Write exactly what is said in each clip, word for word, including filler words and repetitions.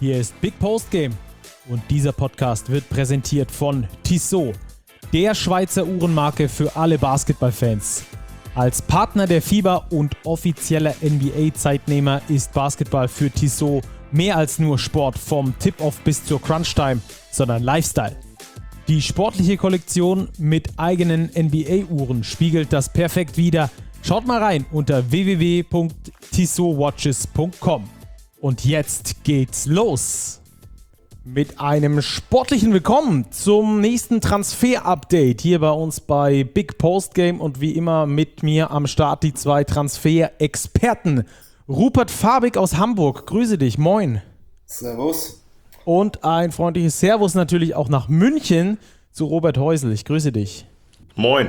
Hier ist Big Post Game und dieser Podcast wird präsentiert von Tissot, der Schweizer Uhrenmarke für alle Basketballfans. Als Partner der FIBA und offizieller N B A-Zeitnehmer ist Basketball für Tissot mehr als nur Sport vom Tip-Off bis zur Crunch-Time, sondern Lifestyle. Die sportliche Kollektion mit eigenen N B A-Uhren spiegelt das perfekt wider. Schaut mal rein unter w w w punkt tissot watches punkt com. Und jetzt geht's los mit einem sportlichen Willkommen zum nächsten Transfer-Update hier bei uns bei Big Post Game und wie immer mit mir am Start die zwei Transfer-Experten. Rupert Fabig aus Hamburg, grüße dich, moin. Servus. Und ein freundliches Servus natürlich auch nach München zu Robert Häusl, ich grüße dich. Moin.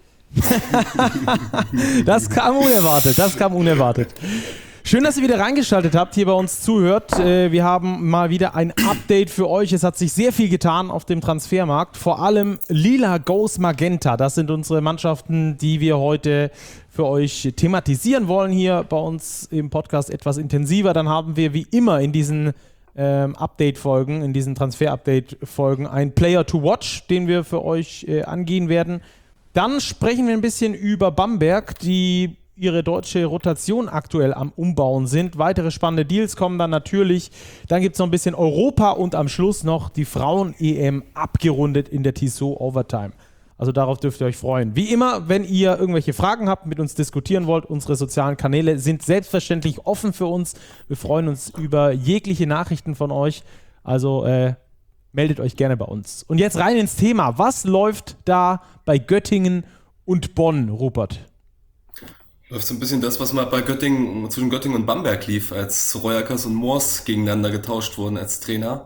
Das kam unerwartet, das kam unerwartet. Schön, dass ihr wieder reingeschaltet habt, hier bei uns zuhört. Wir haben mal wieder ein Update für euch. Es hat sich sehr viel getan auf dem Transfermarkt. Vor allem Lila goes Magenta. Das sind unsere Mannschaften, die wir heute für euch thematisieren wollen hier bei uns im Podcast etwas intensiver. Dann haben wir wie immer in diesen ähm, Update-Folgen, in diesen Transfer-Update-Folgen einen Player to Watch, den wir für euch äh, angehen werden. Dann sprechen wir ein bisschen über Bamberg, die ihre deutsche Rotation aktuell am Umbauen sind. Weitere spannende Deals kommen dann natürlich. Dann gibt es noch ein bisschen Europa und am Schluss noch die Frauen-E M abgerundet in der Tissot Overtime. Also darauf dürft ihr euch freuen. Wie immer, wenn ihr irgendwelche Fragen habt, mit uns diskutieren wollt, unsere sozialen Kanäle sind selbstverständlich offen für uns. Wir freuen uns über jegliche Nachrichten von euch. Also äh, meldet euch gerne bei uns. Und jetzt rein ins Thema. Was läuft da bei Göttingen und Bonn, Rupert? Läuft so ein bisschen das, was mal bei Göttingen, zwischen Göttingen und Bamberg lief, als Royakas und Moors gegeneinander getauscht wurden als Trainer.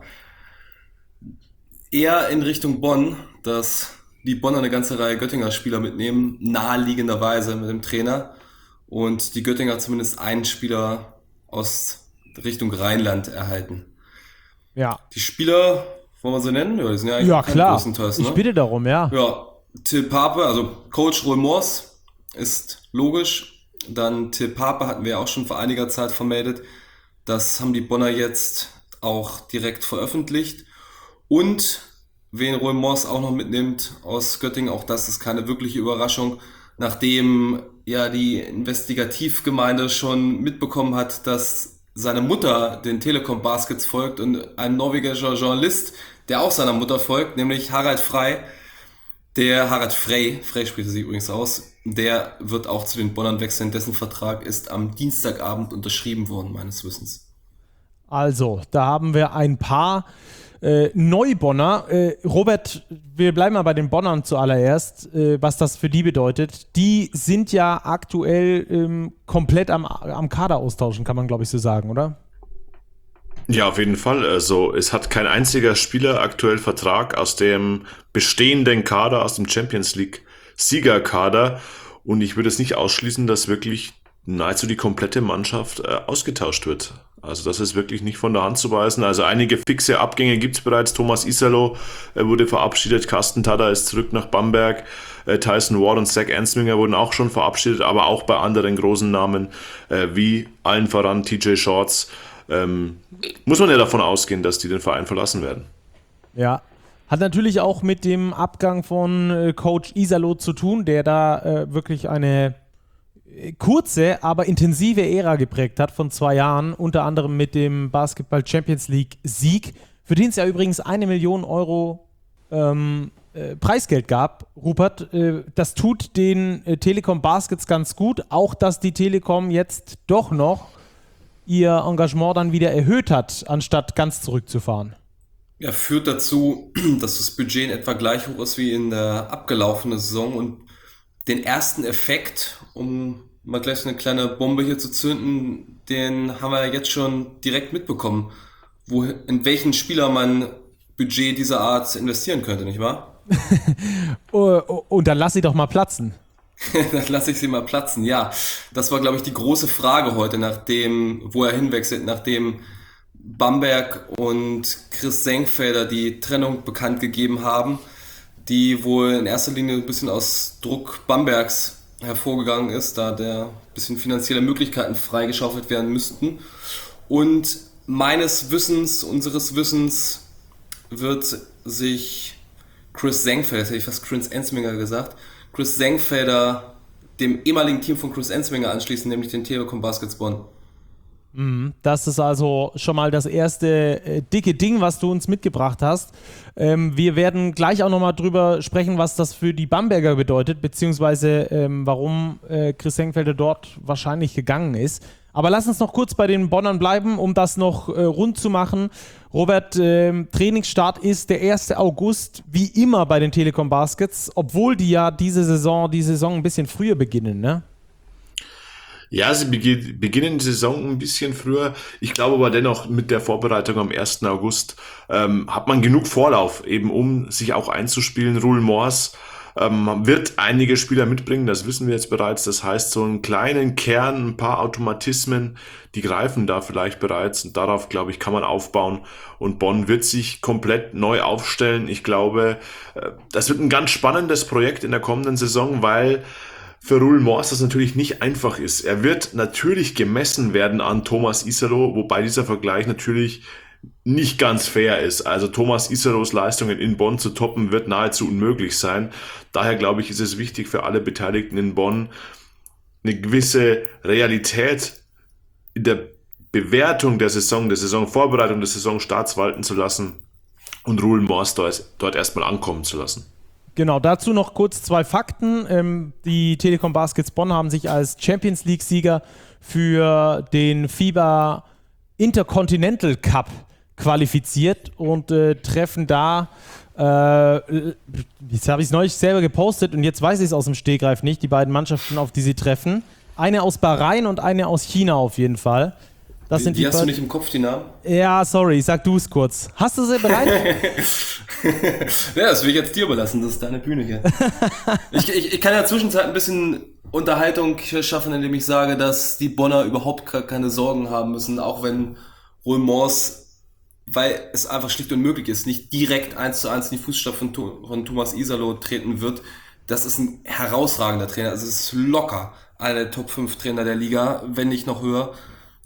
Eher in Richtung Bonn, dass die Bonner eine ganze Reihe Göttinger Spieler mitnehmen, naheliegenderweise mit dem Trainer. Und die Göttinger zumindest einen Spieler aus Richtung Rheinland erhalten. Ja. Die Spieler, wollen wir sie nennen? Ja, die sind ja eigentlich ja klar, größtenteils, ne? Ich bitte darum, ja. Ja, Till Pape, also Coach Roy Moors, ist logisch. Dann Till Pape hatten wir auch schon vor einiger Zeit vermeldet. Das haben die Bonner jetzt auch direkt veröffentlicht. Und wen Roy Moors auch noch mitnimmt aus Göttingen, auch das ist keine wirkliche Überraschung, nachdem ja die Investigativgemeinde schon mitbekommen hat, dass seine Mutter den Telekom Baskets folgt und ein norwegischer Journalist, der auch seiner Mutter folgt, nämlich Harald Frey, der Harald Frey, Frey spricht sie übrigens aus, der wird auch zu den Bonnern wechseln. Dessen Vertrag ist am Dienstagabend unterschrieben worden, meines Wissens. Also, da haben wir ein paar äh, Neubonner. Äh, Robert, wir bleiben mal bei den Bonnern zuallererst, äh, was das für die bedeutet. Die sind ja aktuell ähm, komplett am, am Kader austauschen, kann man glaube ich so sagen, oder? Ja, auf jeden Fall. Also es hat kein einziger Spieler aktuell Vertrag aus dem bestehenden Kader, aus dem Champions League Siegerkader. Und ich würde es nicht ausschließen, dass wirklich nahezu die komplette Mannschaft äh, ausgetauscht wird. Also das ist wirklich nicht von der Hand zu weisen. Also einige fixe Abgänge gibt es bereits. Thomas Isalo äh, wurde verabschiedet, Carsten Tada ist zurück nach Bamberg, äh, Tyson Ward und Zach Ensminger wurden auch schon verabschiedet, aber auch bei anderen großen Namen äh, wie allen voran T J Shorts. Ähm, muss man ja davon ausgehen, dass die den Verein verlassen werden. Ja, hat natürlich auch mit dem Abgang von äh, Coach Isalo zu tun, der da äh, wirklich eine äh, kurze, aber intensive Ära geprägt hat von zwei Jahren, unter anderem mit dem Basketball Champions League Sieg, für den es ja übrigens eine Million Euro ähm, äh, Preisgeld gab. Rupert, äh, das tut den äh, Telekom Baskets ganz gut, auch dass die Telekom jetzt doch noch ihr Engagement dann wieder erhöht hat, anstatt ganz zurückzufahren. Ja, führt dazu, dass das Budget in etwa gleich hoch ist wie in der abgelaufenen Saison und den ersten Effekt, um mal gleich eine kleine Bombe hier zu zünden, den haben wir jetzt schon direkt mitbekommen, wo, in welchen Spieler man Budget dieser Art investieren könnte, nicht wahr? Und dann lass sie doch mal platzen. Dann lasse ich sie mal platzen. Ja, das war, glaube ich, die große Frage heute, nachdem, wo er hinwechselt, nachdem Bamberg und Chris Senkfelder die Trennung bekannt gegeben haben, die wohl in erster Linie ein bisschen aus Druck Bambergs hervorgegangen ist, da der ein bisschen finanzielle Möglichkeiten freigeschaufelt werden müssten. Und meines Wissens, unseres Wissens wird sich Chris Senkfelder, hätte ich fast Chris Ensminger gesagt, Chris Senkfelder dem ehemaligen Team von Chris Ensminger anschließen, nämlich den Telekom Baskets Bonn. Das ist also schon mal das erste äh, dicke Ding, was du uns mitgebracht hast. Ähm, wir werden gleich auch nochmal drüber sprechen, was das für die Bamberger bedeutet, beziehungsweise ähm, warum äh, Chris Senkfelder dort wahrscheinlich gegangen ist. Aber lass uns noch kurz bei den Bonnern bleiben, um das noch äh, rund zu machen. Robert, ähm, Trainingsstart ist der erste August, wie immer bei den Telekom Baskets, obwohl die ja diese Saison, die Saison ein bisschen früher beginnen, ne? Ja, sie beginn, beginnen die Saison ein bisschen früher. Ich glaube aber dennoch, mit der Vorbereitung am ersten August ähm, hat man genug Vorlauf, eben um sich auch einzuspielen. Roel Mors ähm, wird einige Spieler mitbringen, das wissen wir jetzt bereits. Das heißt, so einen kleinen Kern, ein paar Automatismen, die greifen da vielleicht bereits. Und darauf, glaube ich, kann man aufbauen. Und Bonn wird sich komplett neu aufstellen. Ich glaube, äh, das wird ein ganz spannendes Projekt in der kommenden Saison, weil für Roel Mors das natürlich nicht einfach ist. Er wird natürlich gemessen werden an Thomas Iserlohn, wobei dieser Vergleich natürlich nicht ganz fair ist. Also Thomas Iserlohns Leistungen in Bonn zu toppen, wird nahezu unmöglich sein. Daher glaube ich, ist es wichtig für alle Beteiligten in Bonn, eine gewisse Realität in der Bewertung der Saison, der Saisonvorbereitung, des Saisonstarts walten zu lassen und Roel Mors dort, dort erstmal ankommen zu lassen. Genau, dazu noch kurz zwei Fakten. Ähm, die Telekom Baskets Bonn haben sich als Champions League-Sieger für den FIBA Intercontinental Cup qualifiziert und äh, treffen da, äh, jetzt habe ich es neulich selber gepostet und jetzt weiß ich es aus dem Stegreif nicht, die beiden Mannschaften, auf die sie treffen. Eine aus Bahrain und eine aus China auf jeden Fall. Das die sind die, die hast be- du nicht im Kopf, die Namen? Ja, sorry, sag du es kurz. Hast du sie bereit? Ja, das will ich jetzt dir überlassen, das ist deine Bühne hier. ich, ich, ich kann ja in der Zwischenzeit ein bisschen Unterhaltung schaffen, indem ich sage, dass die Bonner überhaupt keine Sorgen haben müssen, auch wenn Roel Mors, weil es einfach schlicht unmöglich ist, nicht direkt eins zu eins in die Fußstapfen von, von Thomas Iserlohn treten wird. Das ist ein herausragender Trainer, also es ist locker einer der Top fünf Trainer der Liga, wenn nicht noch höher.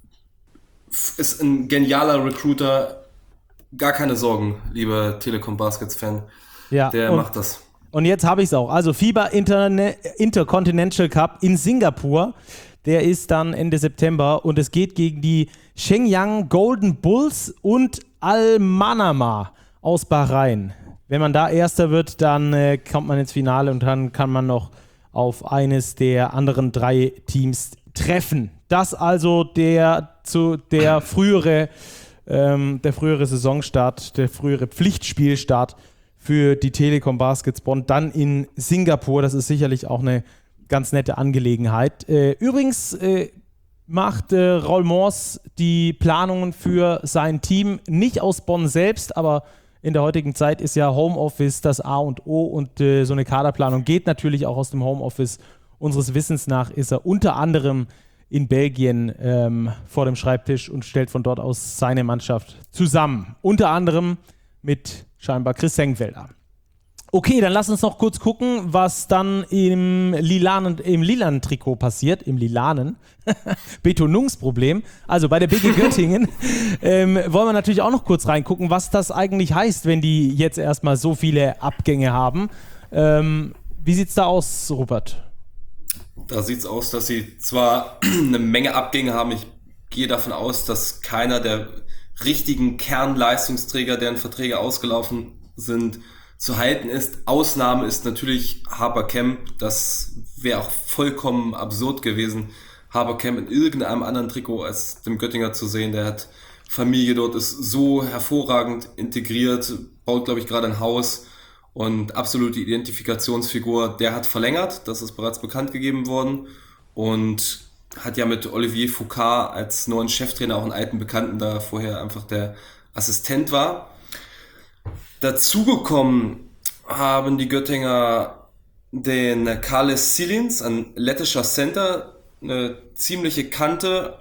Ist ein genialer Recruiter, gar keine Sorgen, lieber Telekom Baskets-Fan. Ja, der und, macht das. Und jetzt habe ich es auch. Also FIBA Interne- Intercontinental Cup in Singapur, der ist dann Ende September und es geht gegen die Shenyang Golden Bulls und Al-Manama aus Bahrain. Wenn man da Erster wird, dann äh, kommt man ins Finale und dann kann man noch auf eines der anderen drei Teams treffen. Das also der zu der frühere ähm, der frühere Saisonstart, der frühere Pflichtspielstart für die Telekom Baskets Bonn, dann in Singapur. Das ist sicherlich auch eine ganz nette Angelegenheit. Äh, übrigens äh, macht äh, Roel Mors die Planungen für sein Team nicht aus Bonn selbst, aber in der heutigen Zeit ist ja Homeoffice das A und O und äh, so eine Kaderplanung geht natürlich auch aus dem Homeoffice. Unseres Wissens nach ist er unter anderem in Belgien ähm, vor dem Schreibtisch und stellt von dort aus seine Mannschaft zusammen. Unter anderem mit scheinbar Chris Senkfelder. Okay, dann lass uns noch kurz gucken, was dann im lilanen, im lilanen Trikot passiert. Im lilanen. Betonungsproblem. Also bei der B G Göttingen ähm, wollen wir natürlich auch noch kurz reingucken, was das eigentlich heißt, wenn die jetzt erstmal so viele Abgänge haben. Ähm, wie sieht's da aus, Rupert? Da sieht es aus, dass sie zwar eine Menge Abgänge haben. Ich gehe davon aus, dass keiner der richtigen Kernleistungsträger, deren Verträge ausgelaufen sind, zu halten ist. Ausnahme ist natürlich Habercam. Das wäre auch vollkommen absurd gewesen, Habercam in irgendeinem anderen Trikot als dem Göttinger zu sehen. Der hat Familie dort, ist so hervorragend integriert, baut, glaube ich, gerade ein Haus. Und absolute Identifikationsfigur, der hat verlängert, das ist bereits bekannt gegeben worden und hat ja mit Olivier Foucault als neuen Cheftrainer auch einen alten Bekannten, da vorher einfach der Assistent war. Dazugekommen haben die Göttinger den Carles Silins, ein lettischer Center, eine ziemliche Kante,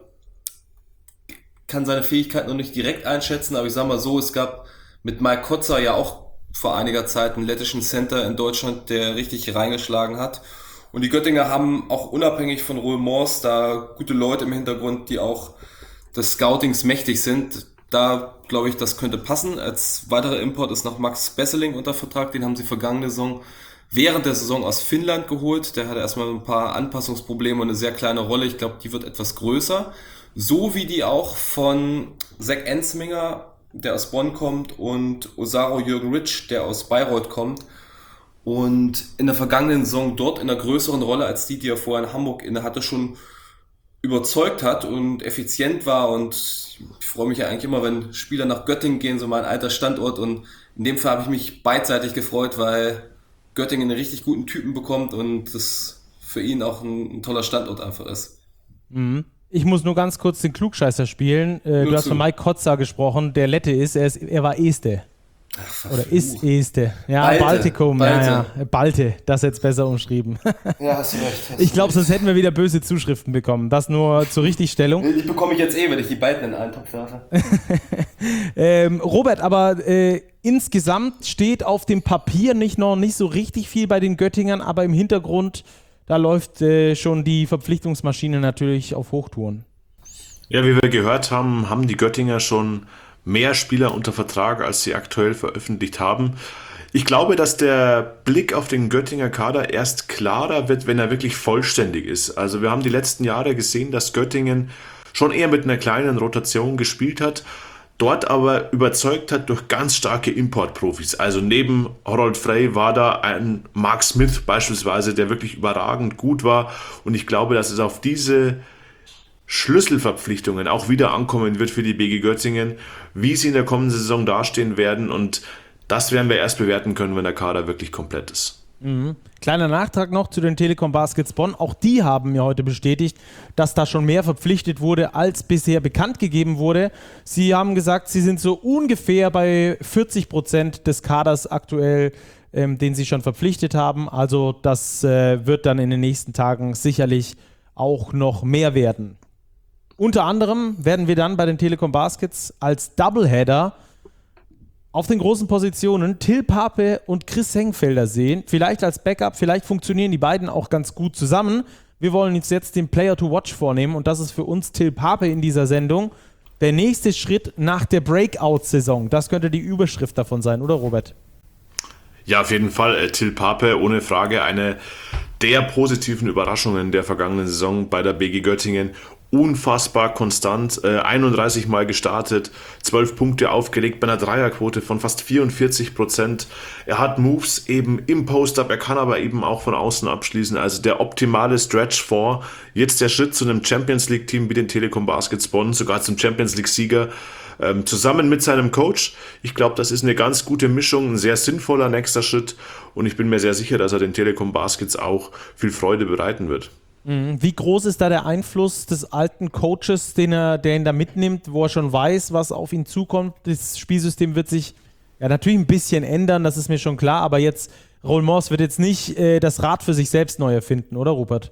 kann seine Fähigkeiten noch nicht direkt einschätzen, aber ich sag mal so, es gab mit Mike Kotzer ja auch vor einiger Zeit einen lettischen Center in Deutschland, der richtig reingeschlagen hat. Und die Göttinger haben auch unabhängig von Roel Mors da gute Leute im Hintergrund, die auch des Scoutings mächtig sind. Da glaube ich, das könnte passen. Als weiterer Import ist noch Max Besseling unter Vertrag. Den haben sie vergangene Saison während der Saison aus Finnland geholt. Der hatte erstmal ein paar Anpassungsprobleme und eine sehr kleine Rolle. Ich glaube, die wird etwas größer. So wie die auch von Zach Ensminger, der aus Bonn kommt, und Osaru Jürgen Rich, der aus Bayreuth kommt. Und in der vergangenen Saison dort in einer größeren Rolle als die, die er vorher in Hamburg inne hatte, schon überzeugt hat und effizient war. Und ich freue mich ja eigentlich immer, wenn Spieler nach Göttingen gehen, so mein alter Standort. Und in dem Fall habe ich mich beidseitig gefreut, weil Göttingen einen richtig guten Typen bekommt und das für ihn auch ein, ein toller Standort einfach ist. Mhm. Ich muss nur ganz kurz den Klugscheißer spielen. Äh, du hast von Mike Kotzer gesprochen, der Lette ist, er, ist, er war Este. Ach, oder ist Este. Ja, Balte, Baltikum. Balte. Ja, ja. Balte, das jetzt besser umschrieben. Ja, hast du recht. Hast ich glaube, sonst hätten wir wieder böse Zuschriften bekommen. Das nur zur Richtigstellung. Die bekomme ich jetzt eh, wenn ich die beiden in einen Topf werfe. ähm, Robert, aber äh, insgesamt steht auf dem Papier nicht noch nicht so richtig viel bei den Göttingern, aber im Hintergrund, da läuft äh, schon die Verpflichtungsmaschine natürlich auf Hochtouren. Ja, wie wir gehört haben, haben die Göttinger schon mehr Spieler unter Vertrag, als sie aktuell veröffentlicht haben. Ich glaube, dass der Blick auf den Göttinger Kader erst klarer wird, wenn er wirklich vollständig ist. Also wir haben die letzten Jahre gesehen, dass Göttingen schon eher mit einer kleinen Rotation gespielt hat, dort aber überzeugt hat durch ganz starke Importprofis. Also neben Harold Frey war da ein Mark Smith beispielsweise, der wirklich überragend gut war. Und ich glaube, dass es auf diese Schlüsselverpflichtungen auch wieder ankommen wird für die B G Göttingen, wie sie in der kommenden Saison dastehen werden, und das werden wir erst bewerten können, wenn der Kader wirklich komplett ist. Mhm. Kleiner Nachtrag noch zu den Telekom Baskets Bonn. Auch die haben mir heute bestätigt, dass da schon mehr verpflichtet wurde, als bisher bekannt gegeben wurde. Sie haben gesagt, sie sind so ungefähr bei vierzig Prozent des Kaders aktuell, ähm, den sie schon verpflichtet haben. Also das äh, wird dann in den nächsten Tagen sicherlich auch noch mehr werden. Unter anderem werden wir dann bei den Telekom Baskets als Doubleheader auf den großen Positionen Till Pape und Chris Hengfelder sehen. Vielleicht als Backup, vielleicht funktionieren die beiden auch ganz gut zusammen. Wir wollen uns jetzt den Player to Watch vornehmen, und das ist für uns Till Pape in dieser Sendung. Der nächste Schritt nach der Breakout-Saison, das könnte die Überschrift davon sein, oder Robert? Ja, auf jeden Fall. Äh, Till Pape, ohne Frage, eine der positiven Überraschungen der vergangenen Saison bei der B G Göttingen. Unfassbar konstant, äh, einunddreißig Mal gestartet, zwölf Punkte aufgelegt bei einer Dreierquote von fast vierundvierzig Prozent. Er hat Moves eben im Post-Up, er kann aber eben auch von außen abschließen. Also der optimale Stretch vor. Jetzt der Schritt zu einem Champions-League-Team wie den Telekom Baskets Bonn, sogar zum Champions-League-Sieger, ähm, zusammen mit seinem Coach. Ich glaube, das ist eine ganz gute Mischung, ein sehr sinnvoller nächster Schritt, und ich bin mir sehr sicher, dass er den Telekom Baskets auch viel Freude bereiten wird. Wie groß ist da der Einfluss des alten Coaches, den er, der ihn da mitnimmt, wo er schon weiß, was auf ihn zukommt? Das Spielsystem wird sich ja natürlich ein bisschen ändern, das ist mir schon klar, aber jetzt, Raoul Mors wird jetzt nicht äh, das Rad für sich selbst neu erfinden, oder Rupert?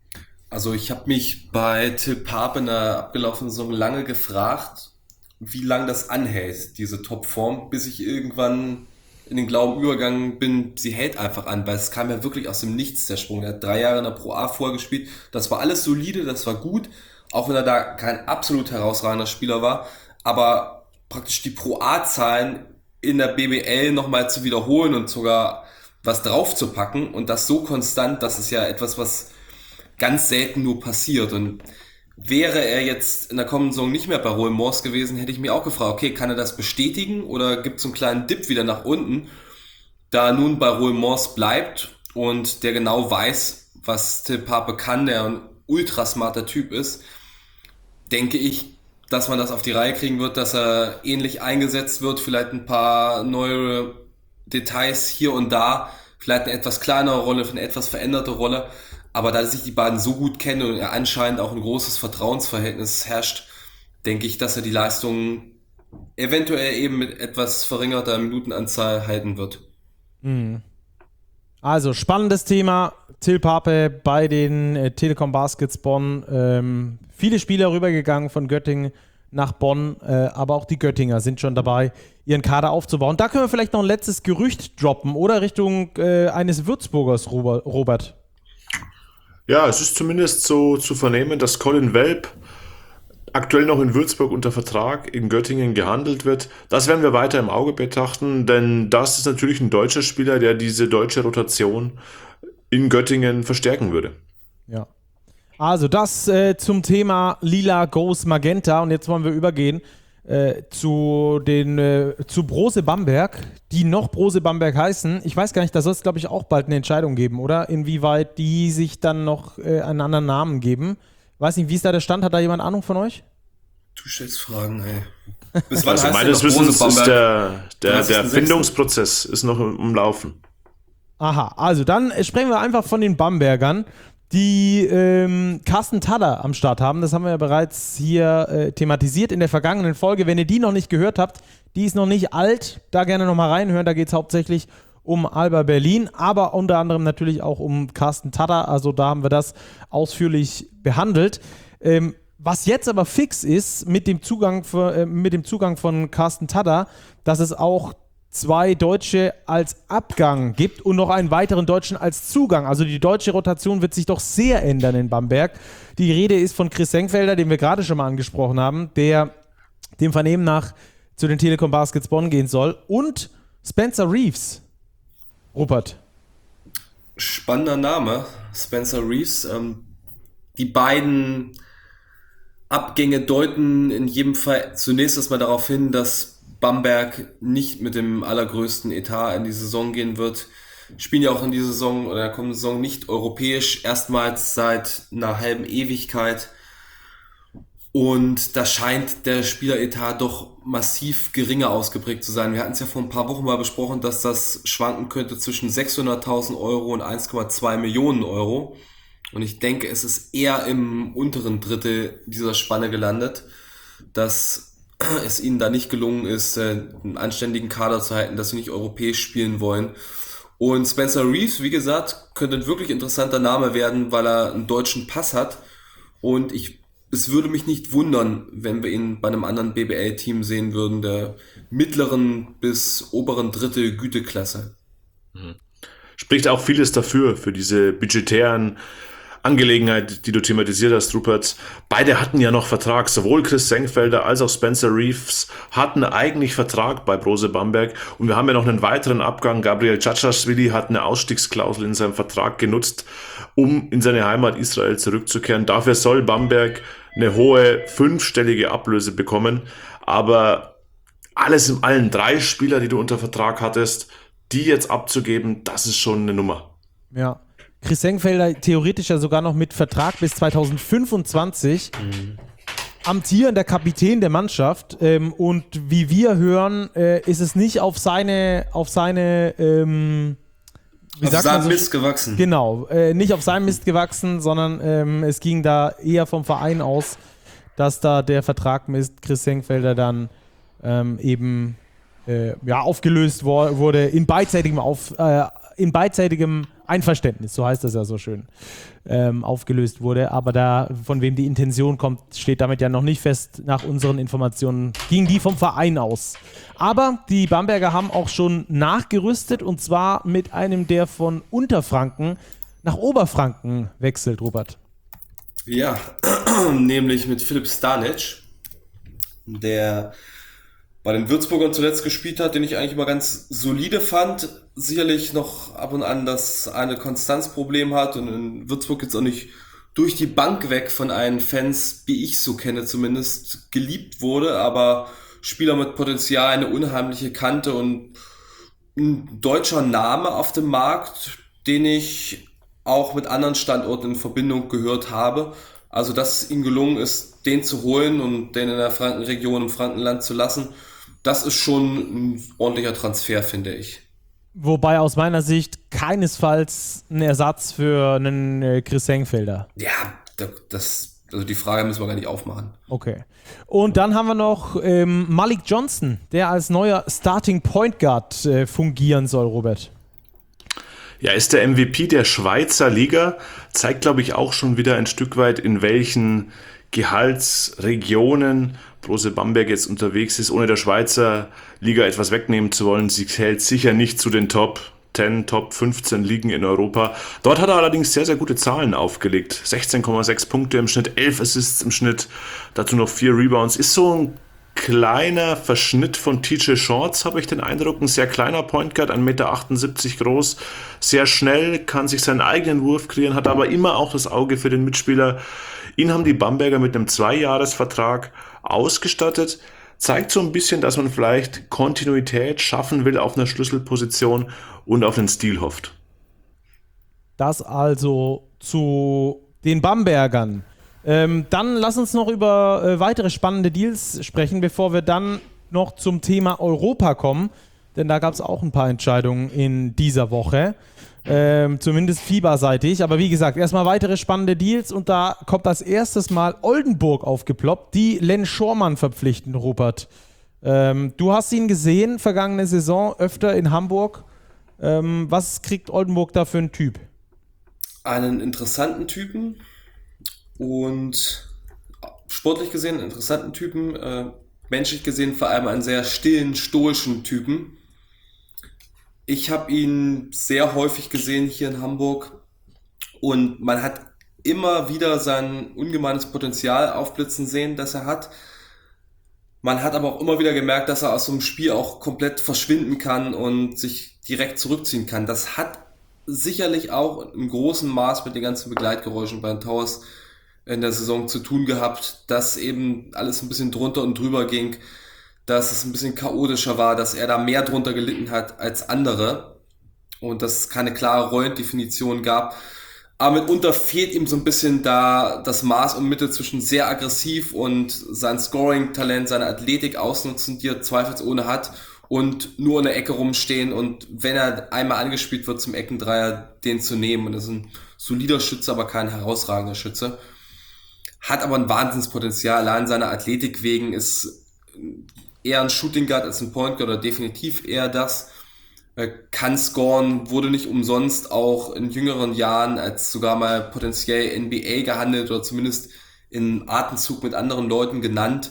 Also ich habe mich bei Till Pape in der abgelaufenen Saison lange gefragt, wie lange das anhält, diese Topform, bis ich irgendwann in den Glauben übergegangen bin, sie hält einfach an, weil es kam ja wirklich aus dem Nichts, der Sprung. Er hat drei Jahre in der Pro A vorgespielt, das war alles solide, das war gut, auch wenn er da kein absolut herausragender Spieler war, aber praktisch die Pro A-Zahlen in der B B L nochmal zu wiederholen und sogar was draufzupacken, und das so konstant, das ist ja etwas, was ganz selten nur passiert. Und wäre er jetzt in der kommenden Saison nicht mehr bei Raoul Mors gewesen, hätte ich mir auch gefragt, okay, kann er das bestätigen oder gibt es einen kleinen Dip wieder nach unten, da er nun bei Raoul Mors bleibt und der genau weiß, was Till Pape kann, der ein ultra smarter Typ ist, denke ich, dass man das auf die Reihe kriegen wird, dass er ähnlich eingesetzt wird, vielleicht ein paar neue Details hier und da, vielleicht eine etwas kleinere Rolle, eine etwas veränderte Rolle. Aber da sich die beiden so gut kennen und anscheinend auch ein großes Vertrauensverhältnis herrscht, denke ich, dass er die Leistung eventuell eben mit etwas verringerter Minutenanzahl halten wird. Also, spannendes Thema. Till Pape bei den äh, Telekom Baskets Bonn. Ähm, viele Spieler rübergegangen von Göttingen nach Bonn, äh, aber auch die Göttinger sind schon dabei, ihren Kader aufzubauen. Da können wir vielleicht noch ein letztes Gerücht droppen, oder? Richtung äh, eines Würzburgers, Robert. Ja, es ist zumindest so zu vernehmen, dass Colin Welp aktuell noch in Würzburg unter Vertrag, in Göttingen gehandelt wird. Das werden wir weiter im Auge betrachten, denn das ist natürlich ein deutscher Spieler, der diese deutsche Rotation in Göttingen verstärken würde. Ja. Also das äh, zum Thema Lila Goes Magenta, und jetzt wollen wir übergehen äh, zu den äh, zu Brose Bamberg, die noch Brose Bamberg heißen. Ich weiß gar nicht, da soll es, glaube ich, auch bald eine Entscheidung geben, oder? Inwieweit die sich dann noch äh, einen anderen Namen geben. Weiß nicht, wie ist da der Stand? Hat da jemand Ahnung von euch? Du stellst Fragen, ey. Bis wann Also heißt meines denn noch Wissens Brose ist Bamberg? der, der, der dreißigsten Findungsprozess ist noch im, im Laufen. Aha, also dann sprechen wir einfach von den Bambergern, die ähm, Carsten Tadder am Start haben. Das haben wir ja bereits hier äh, thematisiert in der vergangenen Folge. Wenn ihr die noch nicht gehört habt, die ist noch nicht alt, da gerne nochmal reinhören. Da geht es hauptsächlich um Alba Berlin, aber unter anderem natürlich auch um Carsten Tadder. Also da haben wir das ausführlich behandelt. Ähm, was jetzt aber fix ist mit dem Zugang, für, äh, mit dem Zugang von Carsten Tadder, dass es auch zwei Deutsche als Abgang gibt und noch einen weiteren Deutschen als Zugang. Also die deutsche Rotation wird sich doch sehr ändern in Bamberg. Die Rede ist von Chris Senkfelder, den wir gerade schon mal angesprochen haben, der dem Vernehmen nach zu den Telekom Baskets Bonn gehen soll, und Spencer Reeves. Rupert. Spannender Name, Spencer Reeves. Ähm, die beiden Abgänge deuten in jedem Fall zunächst erstmal darauf hin, dass Bamberg nicht mit dem allergrößten Etat in die Saison gehen wird. Spielen ja auch in dieser Saison oder der kommenden Saison nicht europäisch, erstmals seit einer halben Ewigkeit. Und da scheint der Spieleretat doch massiv geringer ausgeprägt zu sein. Wir hatten es ja vor ein paar Wochen mal besprochen, dass das schwanken könnte zwischen sechshunderttausend Euro und eins Komma zwei Millionen Euro. Und ich denke, es ist eher im unteren Drittel dieser Spanne gelandet, dass es ihnen da nicht gelungen ist, einen anständigen Kader zu halten, dass sie nicht europäisch spielen wollen. Und Spencer Reeves, wie gesagt, könnte ein wirklich interessanter Name werden, weil er einen deutschen Pass hat. Und ich, es würde mich nicht wundern, wenn wir ihn bei einem anderen B B L-Team sehen würden, der mittleren bis oberen Drittel Güteklasse. Spricht auch vieles dafür, für diese budgetären Angelegenheit, die du thematisiert hast, Rupert. Beide hatten ja noch Vertrag, sowohl Chris Senkfelder als auch Spencer Reeves hatten eigentlich Vertrag bei Brose Bamberg, und wir haben ja noch einen weiteren Abgang. Gabriel Tschatschaswili hat eine Ausstiegsklausel in seinem Vertrag genutzt, um in seine Heimat Israel zurückzukehren. Dafür soll Bamberg eine hohe fünfstellige Ablöse bekommen, aber alles in allen drei Spieler, die du unter Vertrag hattest, die jetzt abzugeben, das ist schon eine Nummer. Ja. Chris Senkfelder theoretisch ja sogar noch mit Vertrag bis zweitausendfünfundzwanzig. Mhm. Amtierender Kapitän der Mannschaft. Ähm, und wie wir hören, äh, ist es nicht auf seine, auf seine ähm, wie auf sagt man seinem so, Mist gewachsen. Genau, äh, nicht auf seinem Mist gewachsen, sondern ähm, es ging da eher vom Verein aus, dass da der Vertrag mit Chris Senkfelder dann ähm, eben äh, ja, aufgelöst wo- wurde in beidseitigem, auf, äh, in beidseitigem Einverständnis, so heißt das ja so schön, ähm, aufgelöst wurde. Aber da, von wem die Intention kommt, steht damit ja noch nicht fest. Nach unseren Informationen ging die vom Verein aus. Aber die Bamberger haben auch schon nachgerüstet, und zwar mit einem, der von Unterfranken nach Oberfranken wechselt, Robert. Ja, nämlich mit Philipp Stanic, der bei den Würzburgern zuletzt gespielt hat, den ich eigentlich immer ganz solide fand. Sicherlich noch ab und an das eine Konstanzproblem hat und in Würzburg jetzt auch nicht durch die Bank weg von allen Fans, wie ich so kenne zumindest, geliebt wurde, aber Spieler mit Potenzial, eine unheimliche Kante und ein deutscher Name auf dem Markt, den ich auch mit anderen Standorten in Verbindung gehört habe. Also, dass es ihm gelungen ist, den zu holen und den in der Frankenregion im Frankenland zu lassen, das ist schon ein ordentlicher Transfer, finde ich. Wobei aus meiner Sicht keinesfalls ein Ersatz für einen äh, Chris Senkfelder. Ja, das, also die Frage müssen wir gar nicht aufmachen. Okay. Und dann haben wir noch ähm, Malik Johnson, der als neuer Starting Point Guard äh, fungieren soll, Robert. Ja, ist der M V P der Schweizer Liga, zeigt, glaube ich, auch schon wieder ein Stück weit, in welchen Gehaltsregionen Brose Bamberg jetzt unterwegs ist, ohne der Schweizer Liga etwas wegnehmen zu wollen. Sie zählt sicher nicht zu den Top zehn, Top fünfzehn Ligen in Europa. Dort hat er allerdings sehr, sehr gute Zahlen aufgelegt. sechzehn Komma sechs Punkte im Schnitt, elf Assists im Schnitt, dazu noch vier Rebounds. Ist so ein kleiner Verschnitt von T J Shorts, habe ich den Eindruck. Ein sehr kleiner Point Guard, ein Meter achtundsiebzig groß, sehr schnell, kann sich seinen eigenen Wurf kreieren, hat aber immer auch das Auge für den Mitspieler. Ihn haben die Bamberger mit einem Zweijahresvertrag ausgestattet. Zeigt so ein bisschen, dass man vielleicht Kontinuität schaffen will auf einer Schlüsselposition und auf den Stil hofft. Das also zu den Bambergern. Ähm, dann lass uns noch über äh, weitere spannende Deals sprechen, bevor wir dann noch zum Thema Europa kommen. Denn da gab es auch ein paar Entscheidungen in dieser Woche. Ähm, zumindest fieberseitig. Aber wie gesagt, erstmal weitere spannende Deals. Und da kommt als erstes Mal Oldenburg aufgeploppt, die Len Schormann verpflichten, Rupert. Ähm, du hast ihn gesehen, vergangene Saison, öfter in Hamburg. Ähm, was kriegt Oldenburg da für einen Typ? Einen interessanten Typen. Und sportlich gesehen einen interessanten Typen, äh, menschlich gesehen vor allem einen sehr stillen, stoischen Typen. Ich habe ihn sehr häufig gesehen hier in Hamburg und man hat immer wieder sein ungemeines Potenzial aufblitzen sehen, das er hat. Man hat aber auch immer wieder gemerkt, dass er aus so einem Spiel auch komplett verschwinden kann und sich direkt zurückziehen kann. Das hat sicherlich auch im großen Maß mit den ganzen Begleitgeräuschen bei den Towers in der Saison zu tun gehabt, dass eben alles ein bisschen drunter und drüber ging, dass es ein bisschen chaotischer war, dass er da mehr drunter gelitten hat als andere und dass es keine klare Rollendefinition gab. Aber mitunter fehlt ihm so ein bisschen da das Maß und Mitte zwischen sehr aggressiv und sein Scoring-Talent, seine Athletik ausnutzen, die er zweifelsohne hat, und nur in der Ecke rumstehen und wenn er einmal angespielt wird zum Eckendreier, den zu nehmen. Und das ist ein solider Schütze, aber kein herausragender Schütze. Hat aber ein Wahnsinnspotenzial, allein seiner Athletik wegen, ist eher ein Shooting Guard als ein Point Guard oder definitiv eher das. Kann scoren, wurde nicht umsonst auch in jüngeren Jahren als sogar mal potenziell N B A gehandelt oder zumindest in Atemzug mit anderen Leuten genannt.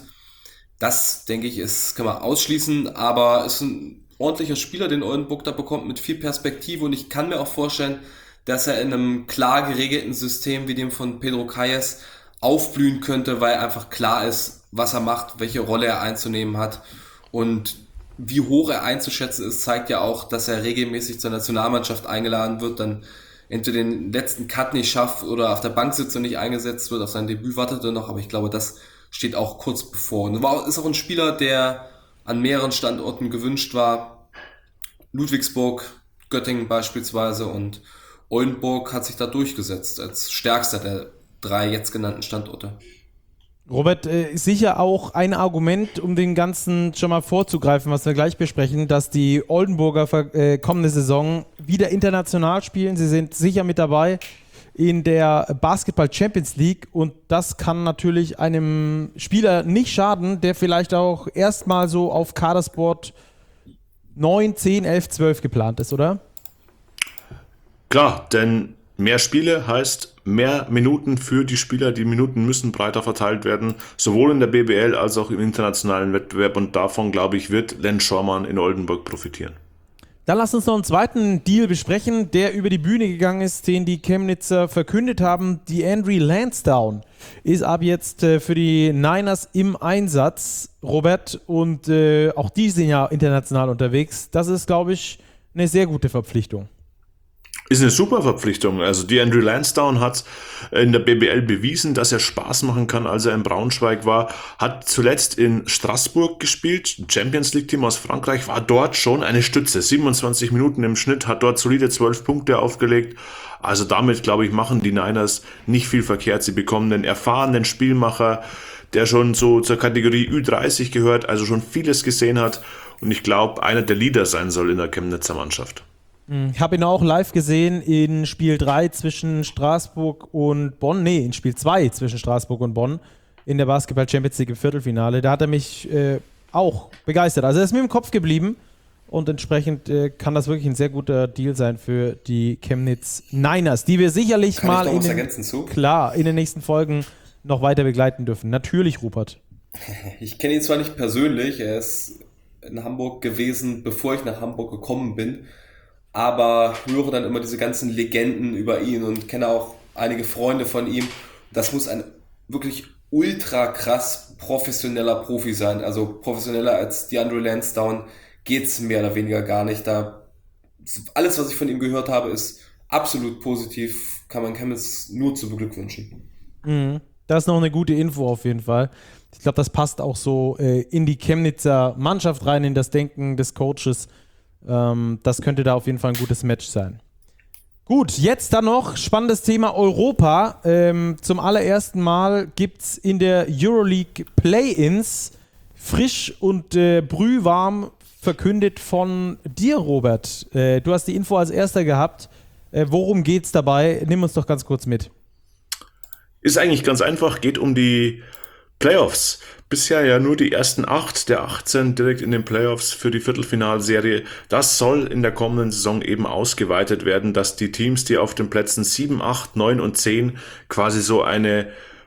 Das, denke ich, ist, kann man ausschließen, aber ist ein ordentlicher Spieler, den Oldenburg da bekommt, mit viel Perspektive, und ich kann mir auch vorstellen, dass er in einem klar geregelten System wie dem von Pedro Calles aufblühen könnte, weil einfach klar ist, was er macht, welche Rolle er einzunehmen hat, und wie hoch er einzuschätzen ist, zeigt ja auch, dass er regelmäßig zur Nationalmannschaft eingeladen wird, dann entweder den letzten Cut nicht schafft oder auf der Bank sitzt und nicht eingesetzt wird, auf sein Debüt wartet er noch, aber ich glaube, das steht auch kurz bevor. Und war, ist auch ein Spieler, der an mehreren Standorten gewünscht war. Ludwigsburg, Göttingen beispielsweise, und Oldenburg hat sich da durchgesetzt als stärkster der drei jetzt genannten Standorte. Robert, äh, sicher auch ein Argument, um den Ganzen schon mal vorzugreifen, was wir gleich besprechen, dass die Oldenburger äh, kommende Saison wieder international spielen. Sie sind sicher mit dabei in der Basketball Champions League, und das kann natürlich einem Spieler nicht schaden, der vielleicht auch erstmal so auf Kadersport neun, zehn, elf, zwölf geplant ist, oder? Klar, denn mehr Spiele heißt mehr Minuten für die Spieler. Die Minuten müssen breiter verteilt werden, sowohl in der B B L als auch im internationalen Wettbewerb, und davon, glaube ich, wird Len Schormann in Oldenburg profitieren. Dann lass uns noch einen zweiten Deal besprechen, der über die Bühne gegangen ist, den die Chemnitzer verkündet haben. DeAndre Lansdowne ist ab jetzt äh, für die Niners im Einsatz, Robert, und äh, auch die sind ja international unterwegs. Das ist, glaube ich, eine sehr gute Verpflichtung. Ist eine super Verpflichtung. Also DeAndre Lansdowne hat in der B B L bewiesen, dass er Spaß machen kann, als er in Braunschweig war. Hat zuletzt in Straßburg gespielt, Champions League Team aus Frankreich, war dort schon eine Stütze. siebenundzwanzig Minuten im Schnitt, hat dort solide zwölf Punkte aufgelegt. Also damit, glaube ich, machen die Niners nicht viel verkehrt. Sie bekommen einen erfahrenen Spielmacher, der schon so zur Kategorie Ü dreißig gehört, also schon vieles gesehen hat. Und ich glaube, einer der Leader sein soll in der Chemnitzer Mannschaft. Ich habe ihn auch live gesehen in Spiel drei zwischen Straßburg und Bonn. Nee, in Spiel zwei zwischen Straßburg und Bonn in der Basketball Champions League im Viertelfinale. Da hat er mich äh, auch begeistert. Also er ist mir im Kopf geblieben, und entsprechend äh, kann das wirklich ein sehr guter Deal sein für die Chemnitz Niners, die wir sicherlich kann mal ich noch in was den, ergänzen zu? Klar, in den nächsten Folgen noch weiter begleiten dürfen. Natürlich, Rupert. Ich kenne ihn zwar nicht persönlich, er ist in Hamburg gewesen, bevor ich nach Hamburg gekommen bin. aber höre dann immer diese ganzen Legenden über ihn und kenne auch einige Freunde von ihm. Das muss ein wirklich ultra krass professioneller Profi sein. Also professioneller als DeAndre Lansdowne geht's mehr oder weniger gar nicht. Da alles, was ich von ihm gehört habe, ist absolut positiv. Kann man Chemnitz nur zu beglückwünschen. Mhm. Das ist noch eine gute Info auf jeden Fall. Ich glaube, das passt auch so äh, in die Chemnitzer Mannschaft rein, in das Denken des Coaches. Ähm, das könnte da auf jeden Fall ein gutes Match sein. Gut, jetzt dann noch spannendes Thema Europa. Ähm, zum allerersten Mal gibt es in der Euroleague Play-Ins frisch und äh, brühwarm verkündet von dir, Robert. Äh, du hast die Info als erster gehabt. Äh, worum geht's dabei? Nimm uns doch ganz kurz mit. Ist eigentlich ganz einfach, geht um die Playoffs. Bisher ja nur die ersten acht der achtzehn direkt in den Playoffs für die Viertelfinalserie. Das soll in der kommenden Saison eben ausgeweitet werden, dass die Teams, die auf den Plätzen sieben, acht, neun und zehn quasi so eine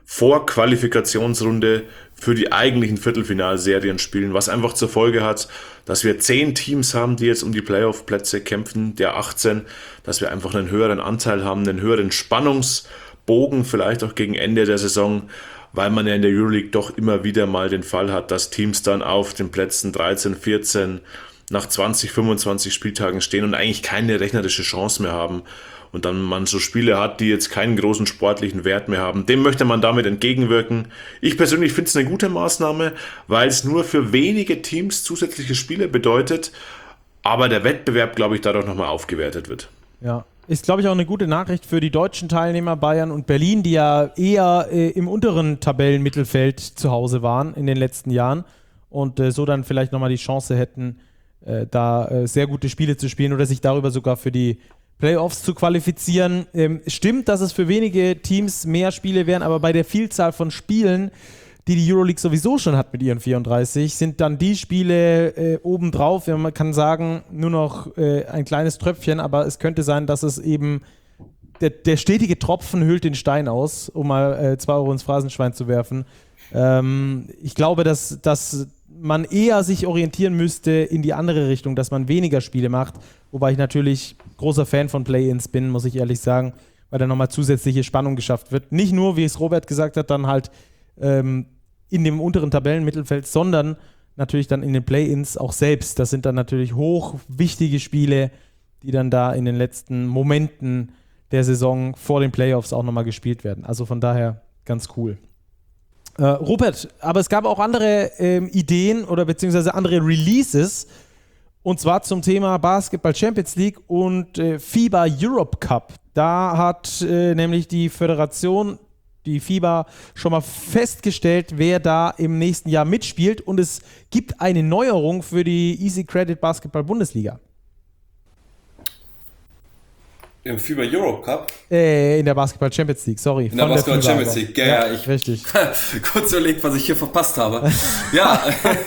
Vorqualifikationsrunde für die eigentlichen Viertelfinalserien spielen, was einfach zur Folge hat, dass wir zehn Teams haben, die jetzt um die Playoff-Plätze kämpfen, der achtzehn, dass wir einfach einen höheren Anteil haben, einen höheren Spannungsbogen, vielleicht auch gegen Ende der Saison, weil man ja in der Euroleague doch immer wieder mal den Fall hat, dass Teams dann auf den Plätzen dreizehn, vierzehn nach zwanzig, fünfundzwanzig Spieltagen stehen und eigentlich keine rechnerische Chance mehr haben. Und dann man so Spiele hat, die jetzt keinen großen sportlichen Wert mehr haben. Dem möchte man damit entgegenwirken. Ich persönlich finde es eine gute Maßnahme, weil es nur für wenige Teams zusätzliche Spiele bedeutet, aber der Wettbewerb, glaube ich, dadurch nochmal aufgewertet wird. Ja. Ist, glaube ich, auch eine gute Nachricht für die deutschen Teilnehmer Bayern und Berlin, die ja eher äh, im unteren Tabellenmittelfeld zu Hause waren in den letzten Jahren und äh, so dann vielleicht nochmal die Chance hätten, äh, da äh, sehr gute Spiele zu spielen oder sich darüber sogar für die Playoffs zu qualifizieren. Ähm, stimmt, dass es für wenige Teams mehr Spiele wären, aber bei der Vielzahl von Spielen, die die Euroleague sowieso schon hat mit ihren vierunddreißig, sind dann die Spiele äh, obendrauf, ja, man kann sagen, nur noch äh, ein kleines Tröpfchen, aber es könnte sein, dass es eben der, der stetige Tropfen hüllt den Stein aus, um mal äh, zwei Euro ins Phrasenschwein zu werfen. Ähm, ich glaube, dass, dass man eher sich orientieren müsste in die andere Richtung, dass man weniger Spiele macht, wobei ich natürlich großer Fan von Play-Ins bin, muss ich ehrlich sagen, weil da nochmal zusätzliche Spannung geschafft wird. Nicht nur, wie es Robert gesagt hat, dann halt ähm, in dem unteren Tabellenmittelfeld, sondern natürlich dann in den Play-Ins auch selbst. Das sind dann natürlich hoch wichtige Spiele, die dann da in den letzten Momenten der Saison vor den Playoffs auch nochmal gespielt werden. Also von daher ganz cool. Äh, Robert, aber es gab auch andere ähm, Ideen oder beziehungsweise andere Releases, und zwar zum Thema Basketball Champions League und äh, FIBA Europe Cup. Da hat äh, nämlich die Föderation, die FIBA, schon mal festgestellt, wer da im nächsten Jahr mitspielt, und es gibt eine Neuerung für die Easy Credit Basketball Bundesliga. Im FIBA Europe Cup? Äh, in der Basketball Champions League, sorry. In der Basketball der Champions League, ja, ja, ich richtig. kurz überlegt, was ich hier verpasst habe. Ja.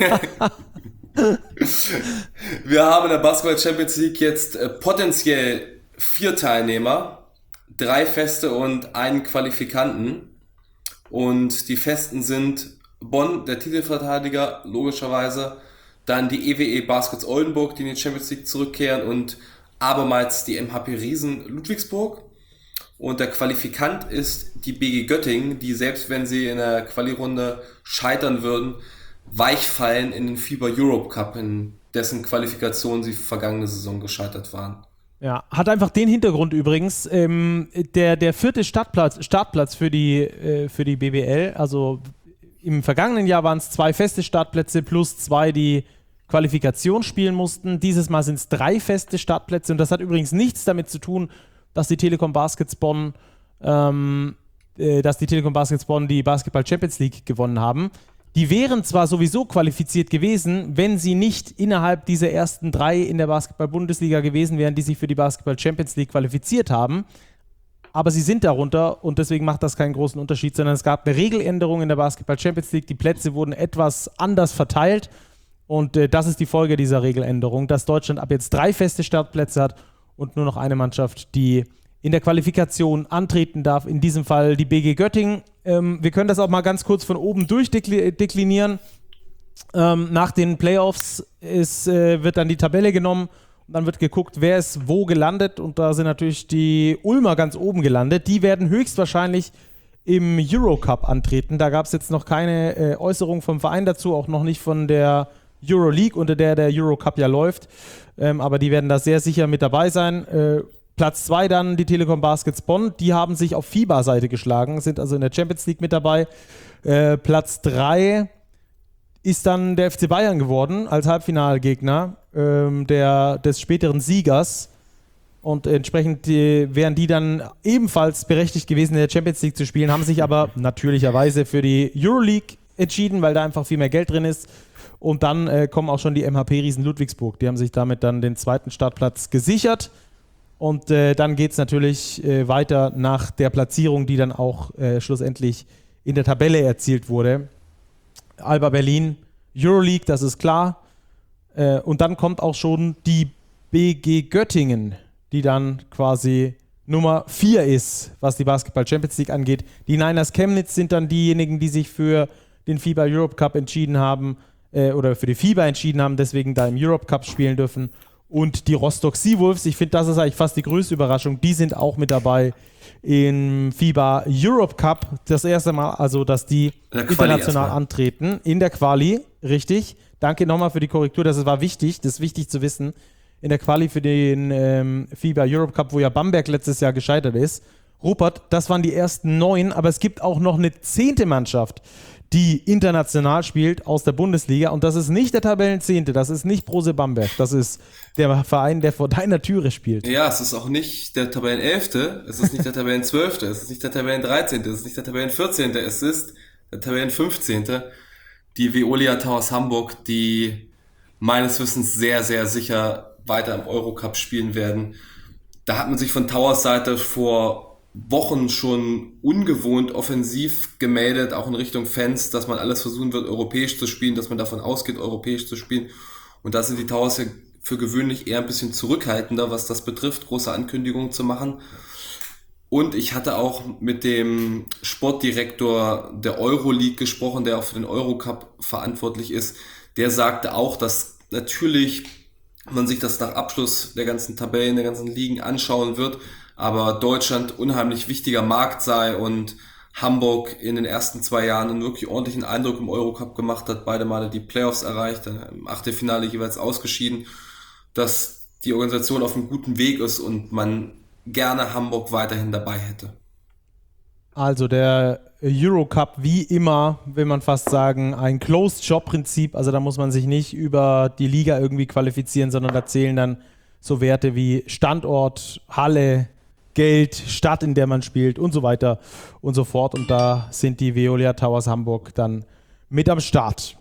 Wir haben in der Basketball Champions League jetzt äh, potenziell vier Teilnehmer, drei Feste und einen Qualifikanten. Und die Festen sind Bonn, der Titelverteidiger, logischerweise, dann die E W E Baskets Oldenburg, die in die Champions League zurückkehren, und abermals die M H P Riesen Ludwigsburg. Und der Qualifikant ist die B G Göttingen, die, selbst wenn sie in der Quali-Runde scheitern würden, weichfallen in den FIBA Europe Cup, in dessen Qualifikation sie vergangene Saison gescheitert waren. Ja, hat einfach den Hintergrund übrigens, ähm, der, der vierte Startplatz, Startplatz für die, äh, für die B B L, also im vergangenen Jahr waren es zwei feste Startplätze plus zwei, die Qualifikation spielen mussten. Dieses Mal sind es drei feste Startplätze, und das hat übrigens nichts damit zu tun, dass die Telekom Baskets Bonn, ähm, äh, dass die Telekom Baskets Bonn die Basketball Champions League gewonnen haben. Die wären zwar sowieso qualifiziert gewesen, wenn sie nicht innerhalb dieser ersten drei in der Basketball-Bundesliga gewesen wären, die sich für die Basketball Champions League qualifiziert haben. Aber sie sind darunter, und deswegen macht das keinen großen Unterschied, sondern es gab eine Regeländerung in der Basketball Champions League. Die Plätze wurden etwas anders verteilt, und äh, das ist die Folge dieser Regeländerung, dass Deutschland ab jetzt drei feste Startplätze hat und nur noch eine Mannschaft, die in der Qualifikation antreten darf, in diesem Fall die B G Göttingen. Ähm, wir können das auch mal ganz kurz von oben durchdeklinieren. Ähm, nach den Playoffs ist, äh, wird dann die Tabelle genommen Dann wird geguckt, wer ist wo gelandet und da sind natürlich die Ulmer ganz oben gelandet. Die werden höchstwahrscheinlich im Eurocup antreten. Da gab es jetzt noch keine äh, Äußerung vom Verein dazu, auch noch nicht von der Euroleague, unter der der Eurocup ja läuft. Ähm, aber die werden da sehr sicher mit dabei sein. Äh, Platz zwei dann die Telekom Baskets Bonn. Die haben sich auf FIBA-Seite geschlagen, sind also in der Champions League mit dabei. Äh, Platz drei ist dann der F C Bayern geworden als Halbfinalgegner ähm, der, des späteren Siegers. Und entsprechend die, wären die dann ebenfalls berechtigt gewesen, in der Champions League zu spielen, haben sich aber natürlicherweise für die Euroleague entschieden, weil da einfach viel mehr Geld drin ist. Und dann äh, kommen auch schon die M H P-Riesen Ludwigsburg. Die haben sich damit dann den zweiten Startplatz gesichert. Und äh, dann geht es natürlich äh, weiter nach der Platzierung, die dann auch äh, schlussendlich in der Tabelle erzielt wurde. Alba Berlin, Euroleague, das ist klar. Äh, und dann kommt auch schon die B G Göttingen, die dann quasi Nummer vier ist, was die Basketball Champions League angeht. Die Niners Chemnitz sind dann diejenigen, die sich für den FIBA Europe Cup entschieden haben äh, oder für die FIBA entschieden haben, deswegen da im Europe Cup spielen dürfen. Und die Rostock Seawolves, ich finde, das ist eigentlich fast die größte Überraschung, die sind auch mit dabei im FIBA Europe Cup. Das erste Mal, also, dass die international antreten. In der Quali, richtig. Danke nochmal für die Korrektur, das war wichtig, das ist wichtig zu wissen. In der Quali für den ähm, FIBA Europe Cup, wo ja Bamberg letztes Jahr gescheitert ist. Rupert, das waren die ersten neun, aber es gibt auch noch eine zehnte Mannschaft, die international spielt aus der Bundesliga. Und das ist nicht der Tabellenzehnte, das ist nicht Brose Bamberg, das ist der Verein, der vor deiner Türe spielt. Ja, es ist auch nicht der Tabellenelfte, es ist nicht der Tabellenzwölfte, es ist nicht der Tabellendreizehnte, es ist nicht der Tabellenvierzehnte, es ist der Tabellenfünfzehnte. Die Veolia Towers Hamburg, die meines Wissens sehr, sehr sicher weiter im Eurocup spielen werden. Da hat man sich von Towers Seite vor Wochen schon ungewohnt offensiv gemeldet, auch in Richtung Fans, dass man alles versuchen wird, europäisch zu spielen, dass man davon ausgeht, europäisch zu spielen. Und da sind die Towers ja für gewöhnlich eher ein bisschen zurückhaltender, was das betrifft, große Ankündigungen zu machen. Und ich hatte auch mit dem Sportdirektor der Euroleague gesprochen, der auch für den Eurocup verantwortlich ist. Der sagte auch, dass natürlich man sich das nach Abschluss der ganzen Tabellen, der ganzen Ligen anschauen wird, aber Deutschland unheimlich wichtiger Markt sei und Hamburg in den ersten zwei Jahren einen wirklich ordentlichen Eindruck im Eurocup gemacht hat, beide Male die Playoffs erreicht, im Achtelfinale jeweils ausgeschieden, dass die Organisation auf einem guten Weg ist und man gerne Hamburg weiterhin dabei hätte. Also der Eurocup, wie immer, will man fast sagen, ein Closed-Shop-Prinzip. Also da muss man sich nicht über die Liga irgendwie qualifizieren, sondern da zählen dann so Werte wie Standort, Halle, Geld, Stadt, in der man spielt und so weiter und so fort. Und da sind die Veolia Towers Hamburg dann mit am Start.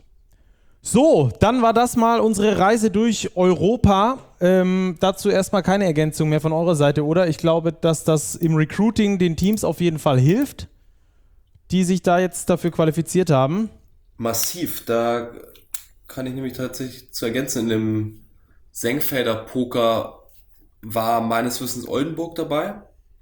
So, dann war das mal unsere Reise durch Europa. Ähm, dazu erstmal keine Ergänzung mehr von eurer Seite, oder? Ich glaube, dass das im Recruiting den Teams auf jeden Fall hilft, die sich da jetzt dafür qualifiziert haben. Massiv, da kann ich nämlich tatsächlich zu ergänzen. In dem Senkfelder Poker war meines Wissens Oldenburg dabei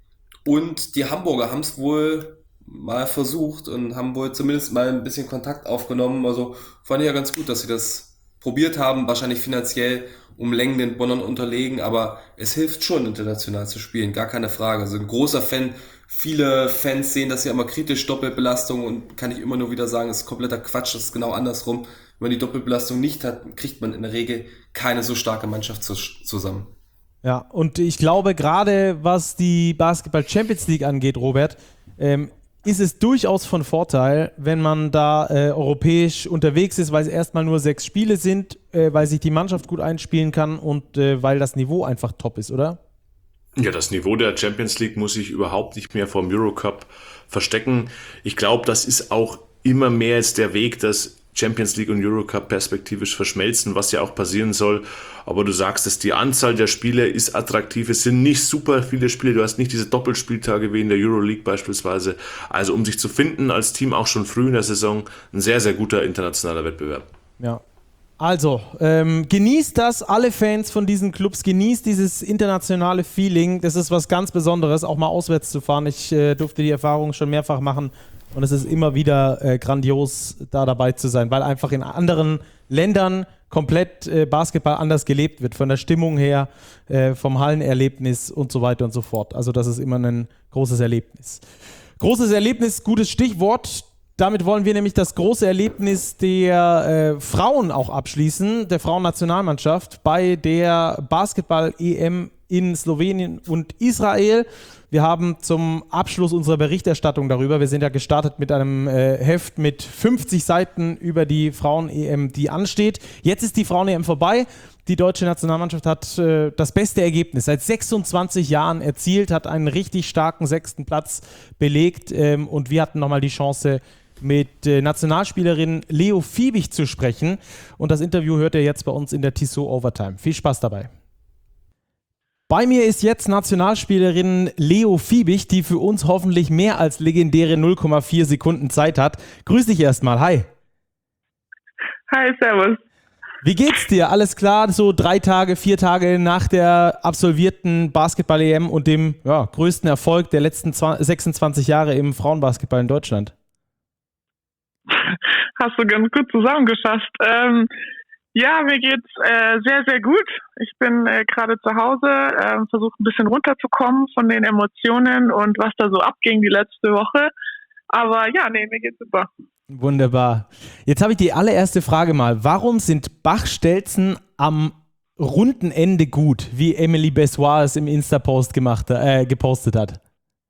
und die Hamburger haben es wohl mal versucht und haben wohl zumindest mal ein bisschen Kontakt aufgenommen. Also fand ich ja ganz gut, dass sie das probiert haben, wahrscheinlich finanziell um Längen den Bonnern unterlegen, aber es hilft schon, international zu spielen, gar keine Frage. Also ein großer Fan, viele Fans sehen das ja immer kritisch, Doppelbelastung, und kann ich immer nur wieder sagen, das ist kompletter Quatsch, das ist genau andersrum. Wenn man die Doppelbelastung nicht hat, kriegt man in der Regel keine so starke Mannschaft zusammen. Ja, und ich glaube, gerade was die Basketball Champions League angeht, Robert, ähm, ist es durchaus von Vorteil, wenn man da äh, europäisch unterwegs ist, weil es erstmal nur sechs Spiele sind, äh, weil sich die Mannschaft gut einspielen kann und äh, weil das Niveau einfach top ist, oder? Ja, das Niveau der Champions League muss sich überhaupt nicht mehr vom Eurocup verstecken. Ich glaube, das ist auch immer mehr jetzt der Weg, dass Champions League und Eurocup perspektivisch verschmelzen, was ja auch passieren soll. Aber du sagst es, die Anzahl der Spiele ist attraktiv. Es sind nicht super viele Spiele. Du hast nicht diese Doppelspieltage wie in der Euroleague beispielsweise. Also um sich zu finden als Team auch schon früh in der Saison, ein sehr, sehr guter internationaler Wettbewerb. Ja. Also, ähm, genießt das, alle Fans von diesen Clubs, genießt dieses internationale Feeling. Das ist was ganz Besonderes, auch mal auswärts zu fahren. Ich äh, durfte die Erfahrung schon mehrfach machen. und es ist immer wieder äh, grandios, da dabei zu sein, weil einfach in anderen Ländern komplett äh, Basketball anders gelebt wird, von der Stimmung her, äh, vom Hallenerlebnis und so weiter und so fort. Also das ist immer ein großes Erlebnis. Großes Erlebnis, gutes Stichwort. Damit wollen wir nämlich das große Erlebnis der äh, Frauen auch abschließen, der Frauennationalmannschaft bei der Basketball-E M in Slowenien und Israel. Wir haben zum Abschluss unserer Berichterstattung darüber, wir sind ja gestartet mit einem äh, Heft mit fünfzig Seiten über die Frauen-E M, die ansteht. Jetzt ist die Frauen-E M vorbei. Die deutsche Nationalmannschaft hat äh, das beste Ergebnis seit sechsundzwanzig Jahren erzielt, hat einen richtig starken sechsten Platz belegt ähm, und wir hatten nochmal die Chance, mit äh, Nationalspielerin Leo Fiebig zu sprechen. Und das Interview hört ihr jetzt bei uns in der Tissot Overtime. Viel Spaß dabei. Bei mir ist jetzt Nationalspielerin Leo Fiebig, die für uns hoffentlich mehr als legendäre null Komma vier Sekunden Zeit hat. Grüß dich erstmal. Hi. Hi, servus. Wie geht's dir? Alles klar, so drei Tage, vier Tage nach der absolvierten Basketball-E M und dem ja, größten Erfolg der letzten sechsundzwanzig Jahre im Frauenbasketball in Deutschland? Hast du ganz gut zusammengefasst. Ähm, ja, mir geht's äh, sehr, sehr gut. Ich bin äh, gerade zu Hause, äh, versuche ein bisschen runterzukommen von den Emotionen und was da so abging die letzte Woche. Aber ja, nee, mir geht's super. Wunderbar. Jetzt habe ich die allererste Frage mal. Warum sind Bachstelzen am runden Ende gut, wie Emily Bessoir es im Insta-Post gemacht, äh, gepostet hat?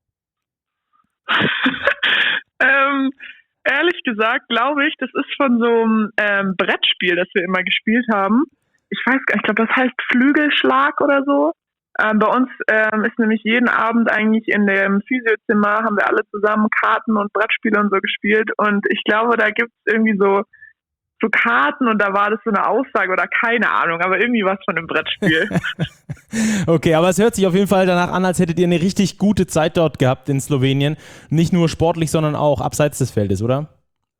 ähm, ehrlich gesagt, glaube ich, das ist von so einem ähm, Brettspiel, das wir immer gespielt haben. Ich weiß gar nicht, ich glaube, das heißt Flügelschlag oder so. Ähm, bei uns ähm, ist nämlich jeden Abend eigentlich in dem Physiozimmer, haben wir alle zusammen Karten und Brettspiele und so gespielt. Und ich glaube, da gibt es irgendwie so, so Karten und da war das so eine Aussage oder keine Ahnung, aber irgendwie was von einem Brettspiel. Okay, aber es hört sich auf jeden Fall danach an, als hättet ihr eine richtig gute Zeit dort gehabt in Slowenien. Nicht nur sportlich, sondern auch abseits des Feldes, oder?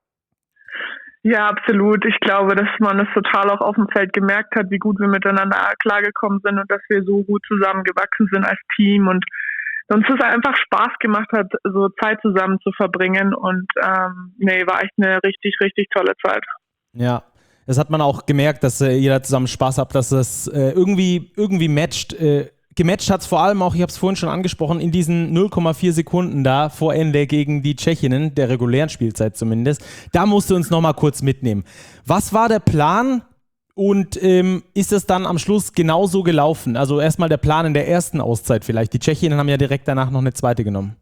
Ja, absolut. Ich glaube, dass man es total auch auf dem Feld gemerkt hat, wie gut wir miteinander klargekommen sind und dass wir so gut zusammengewachsen sind als Team und uns es einfach Spaß gemacht hat, so Zeit zusammen zu verbringen und ähm, nee, war echt eine richtig, richtig tolle Zeit. Ja, das hat man auch gemerkt, dass äh, jeder zusammen Spaß hat, dass das äh, irgendwie, irgendwie matcht. Äh, gematcht hat es vor allem auch, ich habe es vorhin schon angesprochen, in diesen null Komma vier Sekunden da vor Ende gegen die Tschechinnen, der regulären Spielzeit zumindest. Da musst du uns nochmal kurz mitnehmen. Was war der Plan und ähm, ist es dann am Schluss genauso gelaufen? Also erstmal der Plan in der ersten Auszeit vielleicht. Die Tschechinnen haben ja direkt danach noch eine zweite genommen.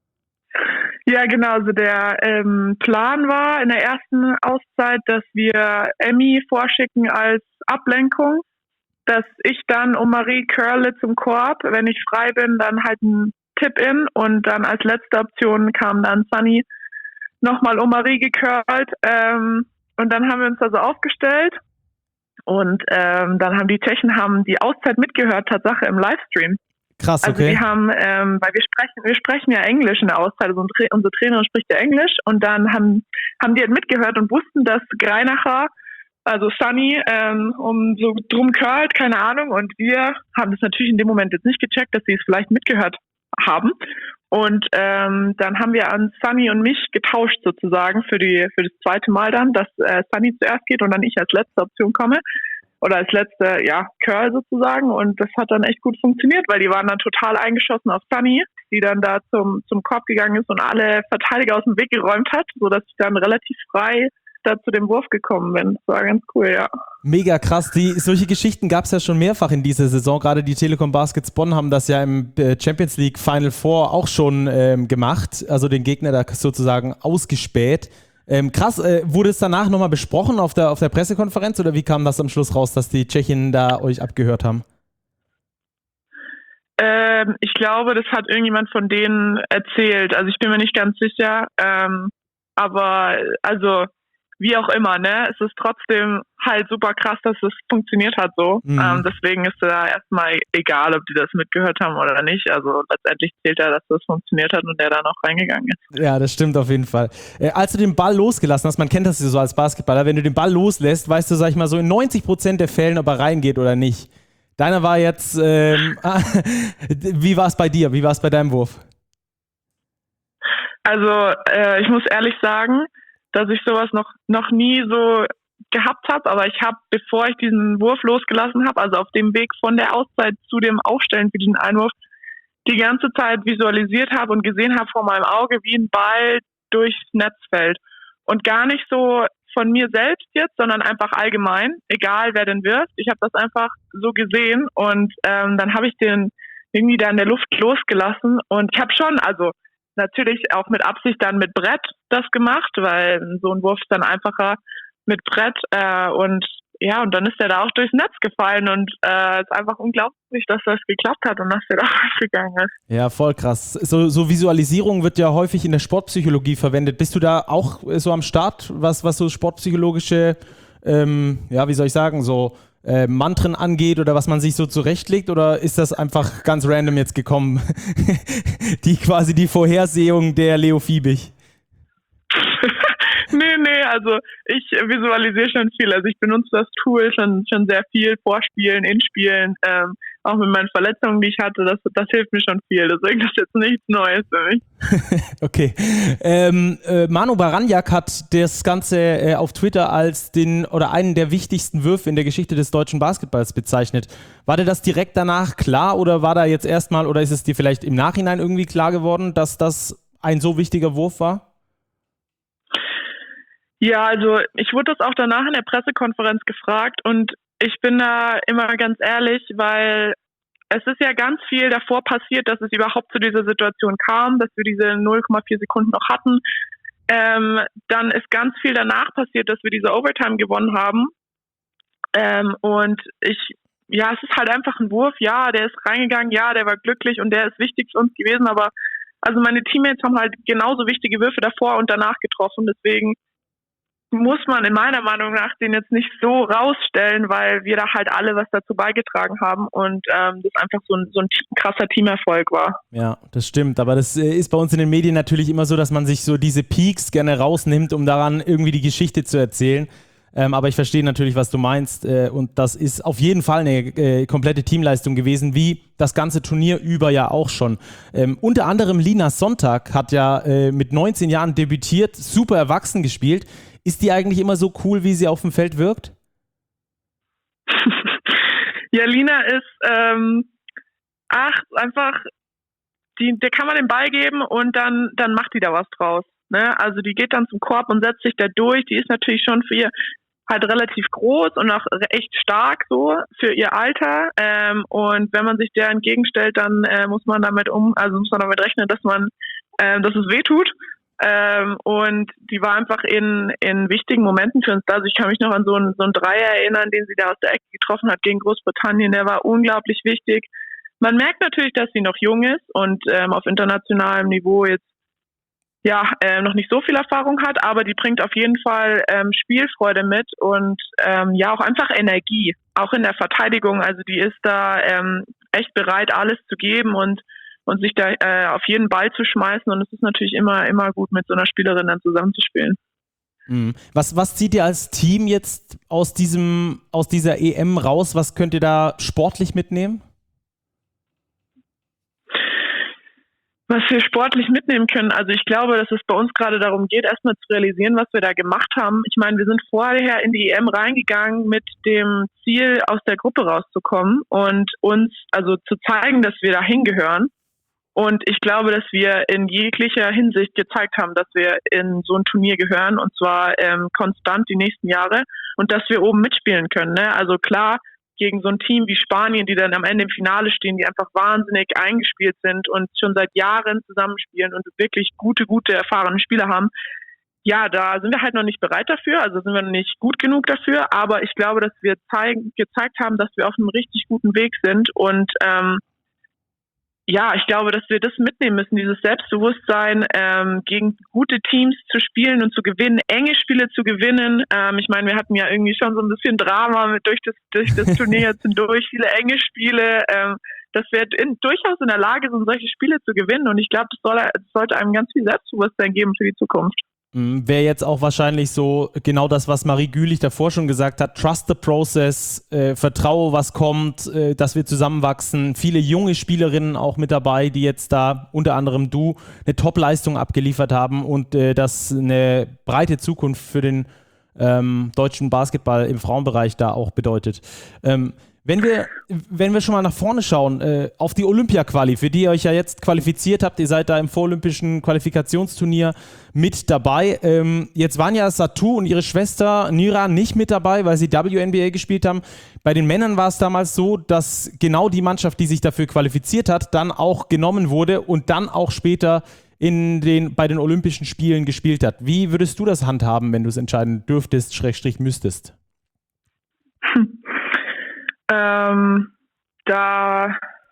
Ja, genau. Also der ähm, Plan war in der ersten Auszeit, dass wir Emmy vorschicken als Ablenkung, dass ich dann um Marie curle zum Korb. Wenn ich frei bin, dann halt ein Tip-In und dann als letzte Option kam dann Sunny nochmal um Marie gecurlt. Ähm, und dann haben wir uns also aufgestellt und ähm, dann haben die Tschechen haben die Auszeit mitgehört, Tatsache im Livestream. Krass, okay. Also die haben, ähm, weil wir sprechen, wir sprechen ja Englisch in der Auszeit, also unsere, unsere Trainerin spricht ja Englisch und dann haben, haben die halt mitgehört und wussten, dass Greinacher, also Sunny, ähm, um so drum curlt, keine Ahnung, und wir haben das natürlich in dem Moment jetzt nicht gecheckt, dass sie es vielleicht mitgehört haben und ähm, dann haben wir an Sunny und mich getauscht sozusagen für die für das zweite Mal dann, dass äh, Sunny zuerst geht und dann ich als letzte Option komme. Oder als letzte, ja, Curl sozusagen. Und das hat dann echt gut funktioniert, weil die waren dann total eingeschossen auf Sunny, die dann da zum, zum Korb gegangen ist und alle Verteidiger aus dem Weg geräumt hat, sodass ich dann relativ frei da zu dem Wurf gekommen bin. Das war ganz cool, ja. Mega krass. Die, solche Geschichten gab es ja schon mehrfach in dieser Saison. Gerade die Telekom Baskets Bonn haben das ja im Champions League Final Four auch schon ähm, gemacht. Also den Gegner da sozusagen ausgespäht. Ähm, krass, äh, wurde es danach nochmal besprochen auf der, auf der Pressekonferenz oder wie kam das am Schluss raus, dass die Tschechinnen da euch abgehört haben? Ähm, ich glaube, das hat irgendjemand von denen erzählt. Also ich bin mir nicht ganz sicher. Ähm, aber also wie auch immer, ne? Es ist trotzdem halt super krass, dass es funktioniert hat so. Mhm. Ähm, deswegen ist da erstmal egal, ob die das mitgehört haben oder nicht. Also letztendlich zählt ja, dass das funktioniert hat und der da noch reingegangen ist. Ja, das stimmt auf jeden Fall. Äh, als du den Ball losgelassen hast, man kennt das ja so als Basketballer, wenn du den Ball loslässt, weißt du, sag ich mal, so in neunzig Prozent der Fällen, ob er reingeht oder nicht. Deiner war jetzt, ähm, wie war es bei dir? Wie war es bei deinem Wurf? Also äh, ich muss ehrlich sagen, dass ich sowas noch noch nie so gehabt habe, aber ich habe, bevor ich diesen Wurf losgelassen habe, also auf dem Weg von der Auszeit zu dem Aufstellen für diesen Einwurf, die ganze Zeit visualisiert habe und gesehen habe vor meinem Auge, wie ein Ball durchs Netz fällt. Und gar nicht so von mir selbst jetzt, sondern einfach allgemein, egal wer den wirft. Ich habe das einfach so gesehen und ähm, dann habe ich den irgendwie da in der Luft losgelassen und ich habe schon, also natürlich auch mit Absicht dann mit Brett das gemacht, weil so ein Wurf ist dann einfacher mit Brett äh, und ja, und dann ist der da auch durchs Netz gefallen und es äh, ist einfach unglaublich, dass das geklappt hat und dass der da durchgegangen ist. Ja, voll krass. So, so Visualisierung wird ja häufig in der Sportpsychologie verwendet. Bist du da auch so am Start, was, was so sportpsychologische, ähm, ja, wie soll ich sagen, so äh, Mantren angeht oder was man sich so zurechtlegt, oder ist das einfach ganz random jetzt gekommen? die quasi die Vorhersehung der Leo Fiebig. Nee, nee, also ich visualisiere schon viel. Also ich benutze das Tool schon schon sehr viel, Vorspielen, Inspielen, ähm, auch mit meinen Verletzungen, die ich hatte, das, das hilft mir schon viel. Deswegen ist das jetzt nichts Neues für mich. Okay. Ähm, äh, Manu Baranjak hat das Ganze äh, auf Twitter als den oder einen der wichtigsten Würfe in der Geschichte des deutschen Basketballs bezeichnet. War dir das direkt danach klar oder war da jetzt erstmal, oder ist es dir vielleicht im Nachhinein irgendwie klar geworden, dass das ein so wichtiger Wurf war? Ja, also ich wurde das auch danach in der Pressekonferenz gefragt und ich bin da immer ganz ehrlich, weil es ist ja ganz viel davor passiert, dass es überhaupt zu dieser Situation kam, dass wir diese null Komma vier Sekunden noch hatten. Ähm, dann ist ganz viel danach passiert, dass wir diese Overtime gewonnen haben. Ähm, und ich, ja, es ist halt einfach ein Wurf. Ja, der ist reingegangen, ja, der war glücklich und der ist wichtig für uns gewesen. Aber also meine Teammates haben halt genauso wichtige Würfe davor und danach getroffen. Deswegen muss man in meiner Meinung nach den jetzt nicht so rausstellen, weil wir da halt alle was dazu beigetragen haben und ähm, das einfach so ein, so ein krasser Teamerfolg war. Ja, das stimmt, aber das äh, ist bei uns in den Medien natürlich immer so, dass man sich so diese Peaks gerne rausnimmt, um daran irgendwie die Geschichte zu erzählen. Ähm, aber ich verstehe natürlich, was du meinst äh, und das ist auf jeden Fall eine äh, komplette Teamleistung gewesen, wie das ganze Turnier über ja auch schon. Ähm, unter anderem Lina Sonntag hat ja äh, mit neunzehn Jahren debütiert, super erwachsen gespielt. Ist die eigentlich immer so cool, wie sie auf dem Feld wirkt? Ja, Lina ist ähm, ach, einfach, die, der kann man den Ball geben und dann, dann macht die da was draus. Ne? Also die geht dann zum Korb und setzt sich da durch. Die ist natürlich schon für ihr halt relativ groß und auch echt stark so für ihr Alter. Ähm, und wenn man sich der entgegenstellt, dann äh, muss man damit um, also muss man damit rechnen, dass man, äh, dass es weh tut. Ähm, und die war einfach in, in wichtigen Momenten für uns da. Also ich kann mich noch an so einen, so einen Dreier erinnern, den sie da aus der Ecke getroffen hat gegen Großbritannien. Der war unglaublich wichtig. Man merkt natürlich, dass sie noch jung ist und ähm, auf internationalem Niveau jetzt ja äh, noch nicht so viel Erfahrung hat, aber die bringt auf jeden Fall ähm, Spielfreude mit und ähm, ja auch einfach Energie, auch in der Verteidigung. Also die ist da ähm, echt bereit, alles zu geben und und sich da äh, auf jeden Ball zu schmeißen. Und es ist natürlich immer, immer gut, mit so einer Spielerin dann zusammenzuspielen. Mhm. Was, was zieht ihr als Team jetzt aus diesem, aus dieser E M raus? Was könnt ihr da sportlich mitnehmen? Was wir sportlich mitnehmen können, also ich glaube, dass es bei uns gerade darum geht, erstmal zu realisieren, was wir da gemacht haben. Ich meine, wir sind vorher in die E M reingegangen mit dem Ziel, aus der Gruppe rauszukommen und uns also zu zeigen, dass wir da hingehören. Und ich glaube, dass wir in jeglicher Hinsicht gezeigt haben, dass wir in so ein Turnier gehören und zwar ähm, konstant die nächsten Jahre und dass wir oben mitspielen können. Ne? Also klar, gegen so ein Team wie Spanien, die dann am Ende im Finale stehen, die einfach wahnsinnig eingespielt sind und schon seit Jahren zusammenspielen und wirklich gute, gute, erfahrene Spieler haben. Ja, da sind wir halt noch nicht bereit dafür, also sind wir noch nicht gut genug dafür, aber ich glaube, dass wir zeigen, gezeigt haben, dass wir auf einem richtig guten Weg sind und ähm, ja, ich glaube, dass wir das mitnehmen müssen, dieses Selbstbewusstsein, ähm, gegen gute Teams zu spielen und zu gewinnen, enge Spiele zu gewinnen. Ähm, ich meine, wir hatten ja irgendwie schon so ein bisschen Drama mit durch das durch das Turnier jetzt hindurch, viele enge Spiele, ähm, dass wir in, durchaus in der Lage sind, solche Spiele zu gewinnen. Und ich glaube, das, soll, das sollte einem ganz viel Selbstbewusstsein geben für die Zukunft. Wäre jetzt auch wahrscheinlich so genau das, was Marie Gülich davor schon gesagt hat. Trust the process, äh, vertraue, was kommt, äh, dass wir zusammenwachsen. Viele junge Spielerinnen auch mit dabei, die jetzt da, unter anderem du, eine Top-Leistung abgeliefert haben und äh, das eine breite Zukunft für den ähm, deutschen Basketball im Frauenbereich da auch bedeutet. Ähm, Wenn wir, wenn wir schon mal nach vorne schauen, äh, auf die Olympia-Quali, für die ihr euch ja jetzt qualifiziert habt, ihr seid da im vorolympischen Qualifikationsturnier mit dabei. Ähm, jetzt waren ja Satou und ihre Schwester Nyra nicht mit dabei, weil sie W N B A gespielt haben. Bei den Männern war es damals so, dass genau die Mannschaft, die sich dafür qualifiziert hat, dann auch genommen wurde und dann auch später in den, bei den Olympischen Spielen gespielt hat. Wie würdest du das handhaben, wenn du es entscheiden dürftest, Schrägstrich müsstest? Hm. Ähm, da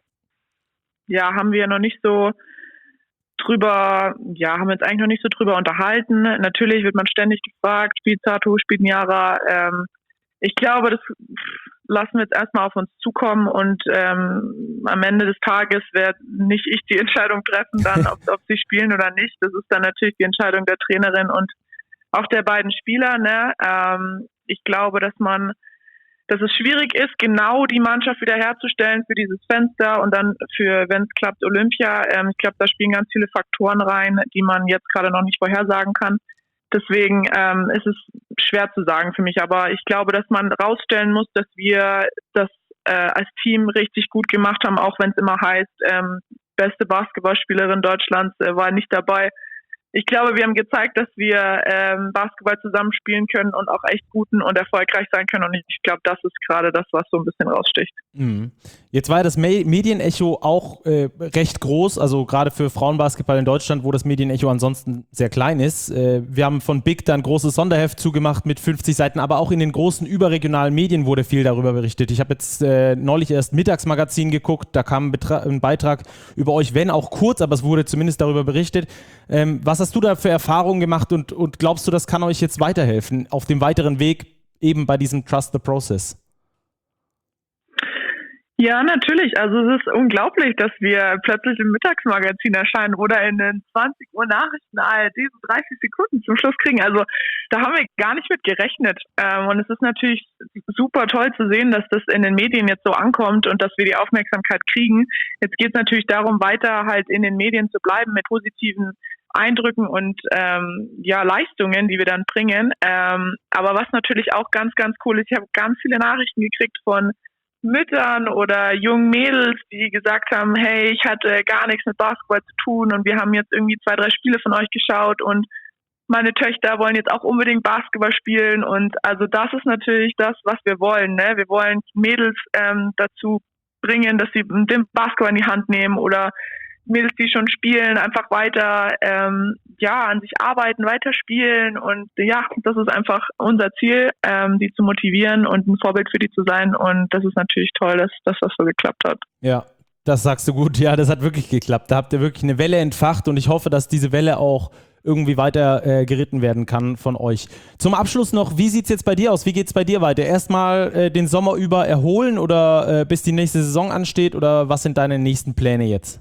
ja, haben wir noch nicht so drüber, ja, haben wir jetzt eigentlich noch nicht so drüber unterhalten. Natürlich wird man ständig gefragt, spielt Satou, spielt Nyra. Ähm, ich glaube, das lassen wir jetzt erstmal auf uns zukommen und ähm, am Ende des Tages werde nicht ich die Entscheidung treffen, dann, ob, ob sie spielen oder nicht. Das ist dann natürlich die Entscheidung der Trainerin und auch der beiden Spieler. Ne? Ähm, ich glaube, dass man dass es schwierig ist, genau die Mannschaft wiederherzustellen für dieses Fenster und dann für, wenn es klappt, Olympia. Ähm, ich glaube, da spielen ganz viele Faktoren rein, die man jetzt gerade noch nicht vorhersagen kann. Deswegen ähm, ist es schwer zu sagen für mich. Aber ich glaube, dass man rausstellen muss, dass wir das äh, als Team richtig gut gemacht haben, auch wenn es immer heißt, ähm, beste Basketballspielerin Deutschlands äh, war nicht dabei. Ich glaube, wir haben gezeigt, dass wir ähm, Basketball zusammenspielen können und auch echt guten und erfolgreich sein können. Und ich glaube, das ist gerade das, was so ein bisschen raussticht. Mhm. Jetzt war ja das Me- Medienecho auch äh, recht groß, also gerade für Frauenbasketball in Deutschland, wo das Medienecho ansonsten sehr klein ist. Äh, wir haben von Big dann ein großes Sonderheft zugemacht mit fünfzig Seiten, aber auch in den großen überregionalen Medien wurde viel darüber berichtet. Ich habe jetzt äh, neulich erst Mittagsmagazin geguckt, da kam ein, Betra- ein Beitrag über euch, wenn auch kurz, aber es wurde zumindest darüber berichtet. Ähm, was hast du da für Erfahrungen gemacht und, und glaubst du, das kann euch jetzt weiterhelfen auf dem weiteren Weg eben bei diesem Trust the Process? Ja, natürlich. Also es ist unglaublich, dass wir plötzlich im Mittagsmagazin erscheinen oder in den zwanzig Uhr Nachrichten A R D so dreißig Sekunden zum Schluss kriegen. Also da haben wir gar nicht mit gerechnet. Und es ist natürlich super toll zu sehen, dass das in den Medien jetzt so ankommt und dass wir die Aufmerksamkeit kriegen. Jetzt geht es natürlich darum, weiter halt in den Medien zu bleiben mit positiven Eindrücken und ähm, ja Leistungen, die wir dann bringen. Ähm, aber was natürlich auch ganz, ganz cool ist, ich habe ganz viele Nachrichten gekriegt von Müttern oder jungen Mädels, die gesagt haben, hey, ich hatte gar nichts mit Basketball zu tun und wir haben jetzt irgendwie zwei, drei Spiele von euch geschaut und meine Töchter wollen jetzt auch unbedingt Basketball spielen und also das ist natürlich das, was wir wollen. Ne? Wir wollen Mädels ähm, dazu bringen, dass sie den Basketball in die Hand nehmen oder Mädels, die schon spielen, einfach weiter ähm, ja an sich arbeiten, weiter spielen und ja, das ist einfach unser Ziel, ähm, die zu motivieren und ein Vorbild für die zu sein und das ist natürlich toll, dass, dass das so geklappt hat. Ja, das sagst du gut. Ja, das hat wirklich geklappt. Da habt ihr wirklich eine Welle entfacht und ich hoffe, dass diese Welle auch irgendwie weiter äh, geritten werden kann von euch. Zum Abschluss noch, wie sieht es jetzt bei dir aus? Wie geht es bei dir weiter? Erstmal äh, den Sommer über erholen oder äh, bis die nächste Saison ansteht oder was sind deine nächsten Pläne jetzt?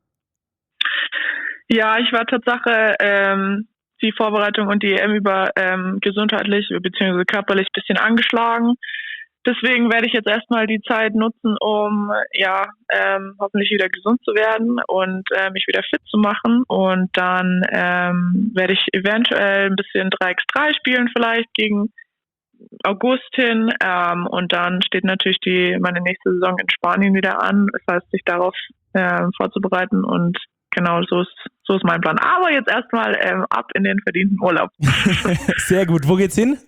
Ja, ich war Tatsache ähm, die Vorbereitung und die E M über ähm, gesundheitlich bzw. körperlich ein bisschen angeschlagen. Deswegen werde ich jetzt erstmal die Zeit nutzen, um ja ähm, hoffentlich wieder gesund zu werden und äh, mich wieder fit zu machen. Und dann ähm, werde ich eventuell ein bisschen drei gegen drei spielen vielleicht gegen August hin. Ähm, und dann steht natürlich die meine nächste Saison in Spanien wieder an. Das heißt, sich darauf äh, vorzubereiten und genau, so ist, so ist mein Plan. Aber jetzt erstmal ähm, ab in den verdienten Urlaub. Sehr gut. Wo geht's hin?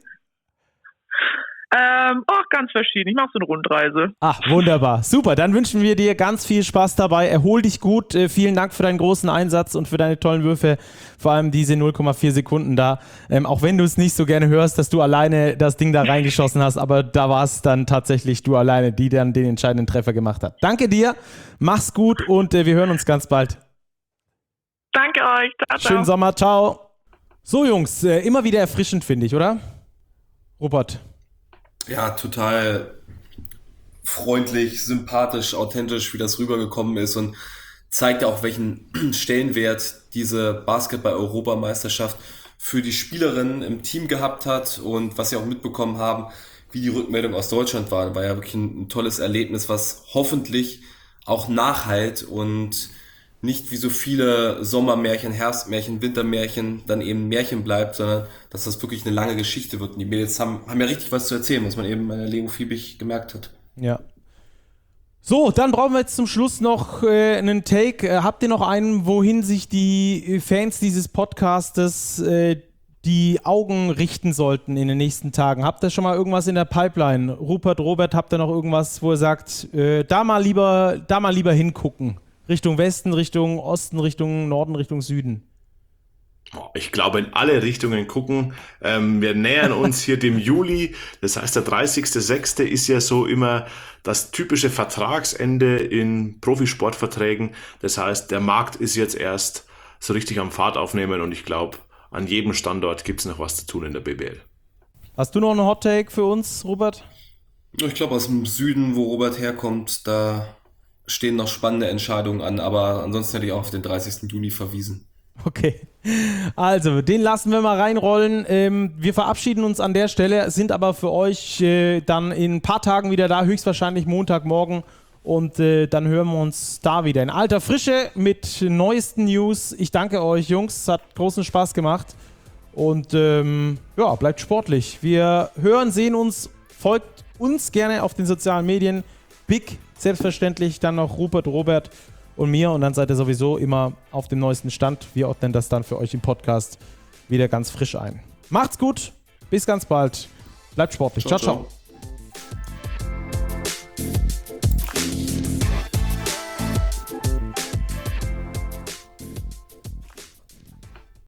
Ähm, oh, ganz verschieden. Ich mache so eine Rundreise. Ach, wunderbar. Super. Dann wünschen wir dir ganz viel Spaß dabei. Erhol dich gut. Äh, vielen Dank für deinen großen Einsatz und für deine tollen Würfe. Vor allem diese null Komma vier Sekunden da. Ähm, auch wenn du es nicht so gerne hörst, dass du alleine das Ding da reingeschossen hast, aber da war es dann tatsächlich du alleine, die dann den entscheidenden Treffer gemacht hat. Danke dir. Mach's gut und äh, wir hören uns ganz bald. Danke euch. Ciao, ciao. Schönen Sommer. Ciao. So, Jungs, äh, immer wieder erfrischend, finde ich, oder? Rupert. Ja, total freundlich, sympathisch, authentisch, wie das rübergekommen ist und zeigt ja auch, welchen Stellenwert diese Basketball-Europameisterschaft für die Spielerinnen im Team gehabt hat und was sie auch mitbekommen haben, wie die Rückmeldung aus Deutschland war. War ja wirklich ein, ein tolles Erlebnis, was hoffentlich auch nachhalt und nicht wie so viele Sommermärchen, Herbstmärchen, Wintermärchen dann eben Märchen bleibt, sondern dass das wirklich eine lange Geschichte wird. Und die Mädels haben, haben ja richtig was zu erzählen, was man eben bei der Lego Fiebig gemerkt hat. Ja. So, dann brauchen wir jetzt zum Schluss noch äh, einen Take. Äh, habt ihr noch einen, wohin sich die Fans dieses Podcastes äh, die Augen richten sollten in den nächsten Tagen? Habt ihr schon mal irgendwas in der Pipeline? Rupert, Robert, habt ihr noch irgendwas, wo ihr sagt, äh, da mal lieber, da mal lieber hingucken? Richtung Westen, Richtung Osten, Richtung Norden, Richtung Süden? Ich glaube, in alle Richtungen gucken. Ähm, wir nähern uns hier dem Juli. Das heißt, der dreißigster sechste ist ja so immer das typische Vertragsende in Profisportverträgen. Das heißt, der Markt ist jetzt erst so richtig am Fahrt aufnehmen und ich glaube, an jedem Standort gibt es noch was zu tun in der B B L. Hast du noch einen Hot-Take für uns, Robert? Ich glaube, aus dem Süden, wo Robert herkommt, da stehen noch spannende Entscheidungen an, aber ansonsten hätte ich auch auf den dreißigsten Juni verwiesen. Okay, also den lassen wir mal reinrollen. Ähm, wir verabschieden uns an der Stelle, sind aber für euch äh, dann in ein paar Tagen wieder da, höchstwahrscheinlich Montagmorgen und äh, dann hören wir uns da wieder in alter Frische mit neuesten News. Ich danke euch, Jungs, es hat großen Spaß gemacht und ähm, ja, bleibt sportlich. Wir hören, sehen uns, folgt uns gerne auf den sozialen Medien. Big, selbstverständlich, dann noch Rupert, Robert und mir und dann seid ihr sowieso immer auf dem neuesten Stand. Wir ordnen das dann für euch im Podcast wieder ganz frisch ein. Macht's gut, bis ganz bald. Bleibt sportlich. Ciao, ciao. ciao.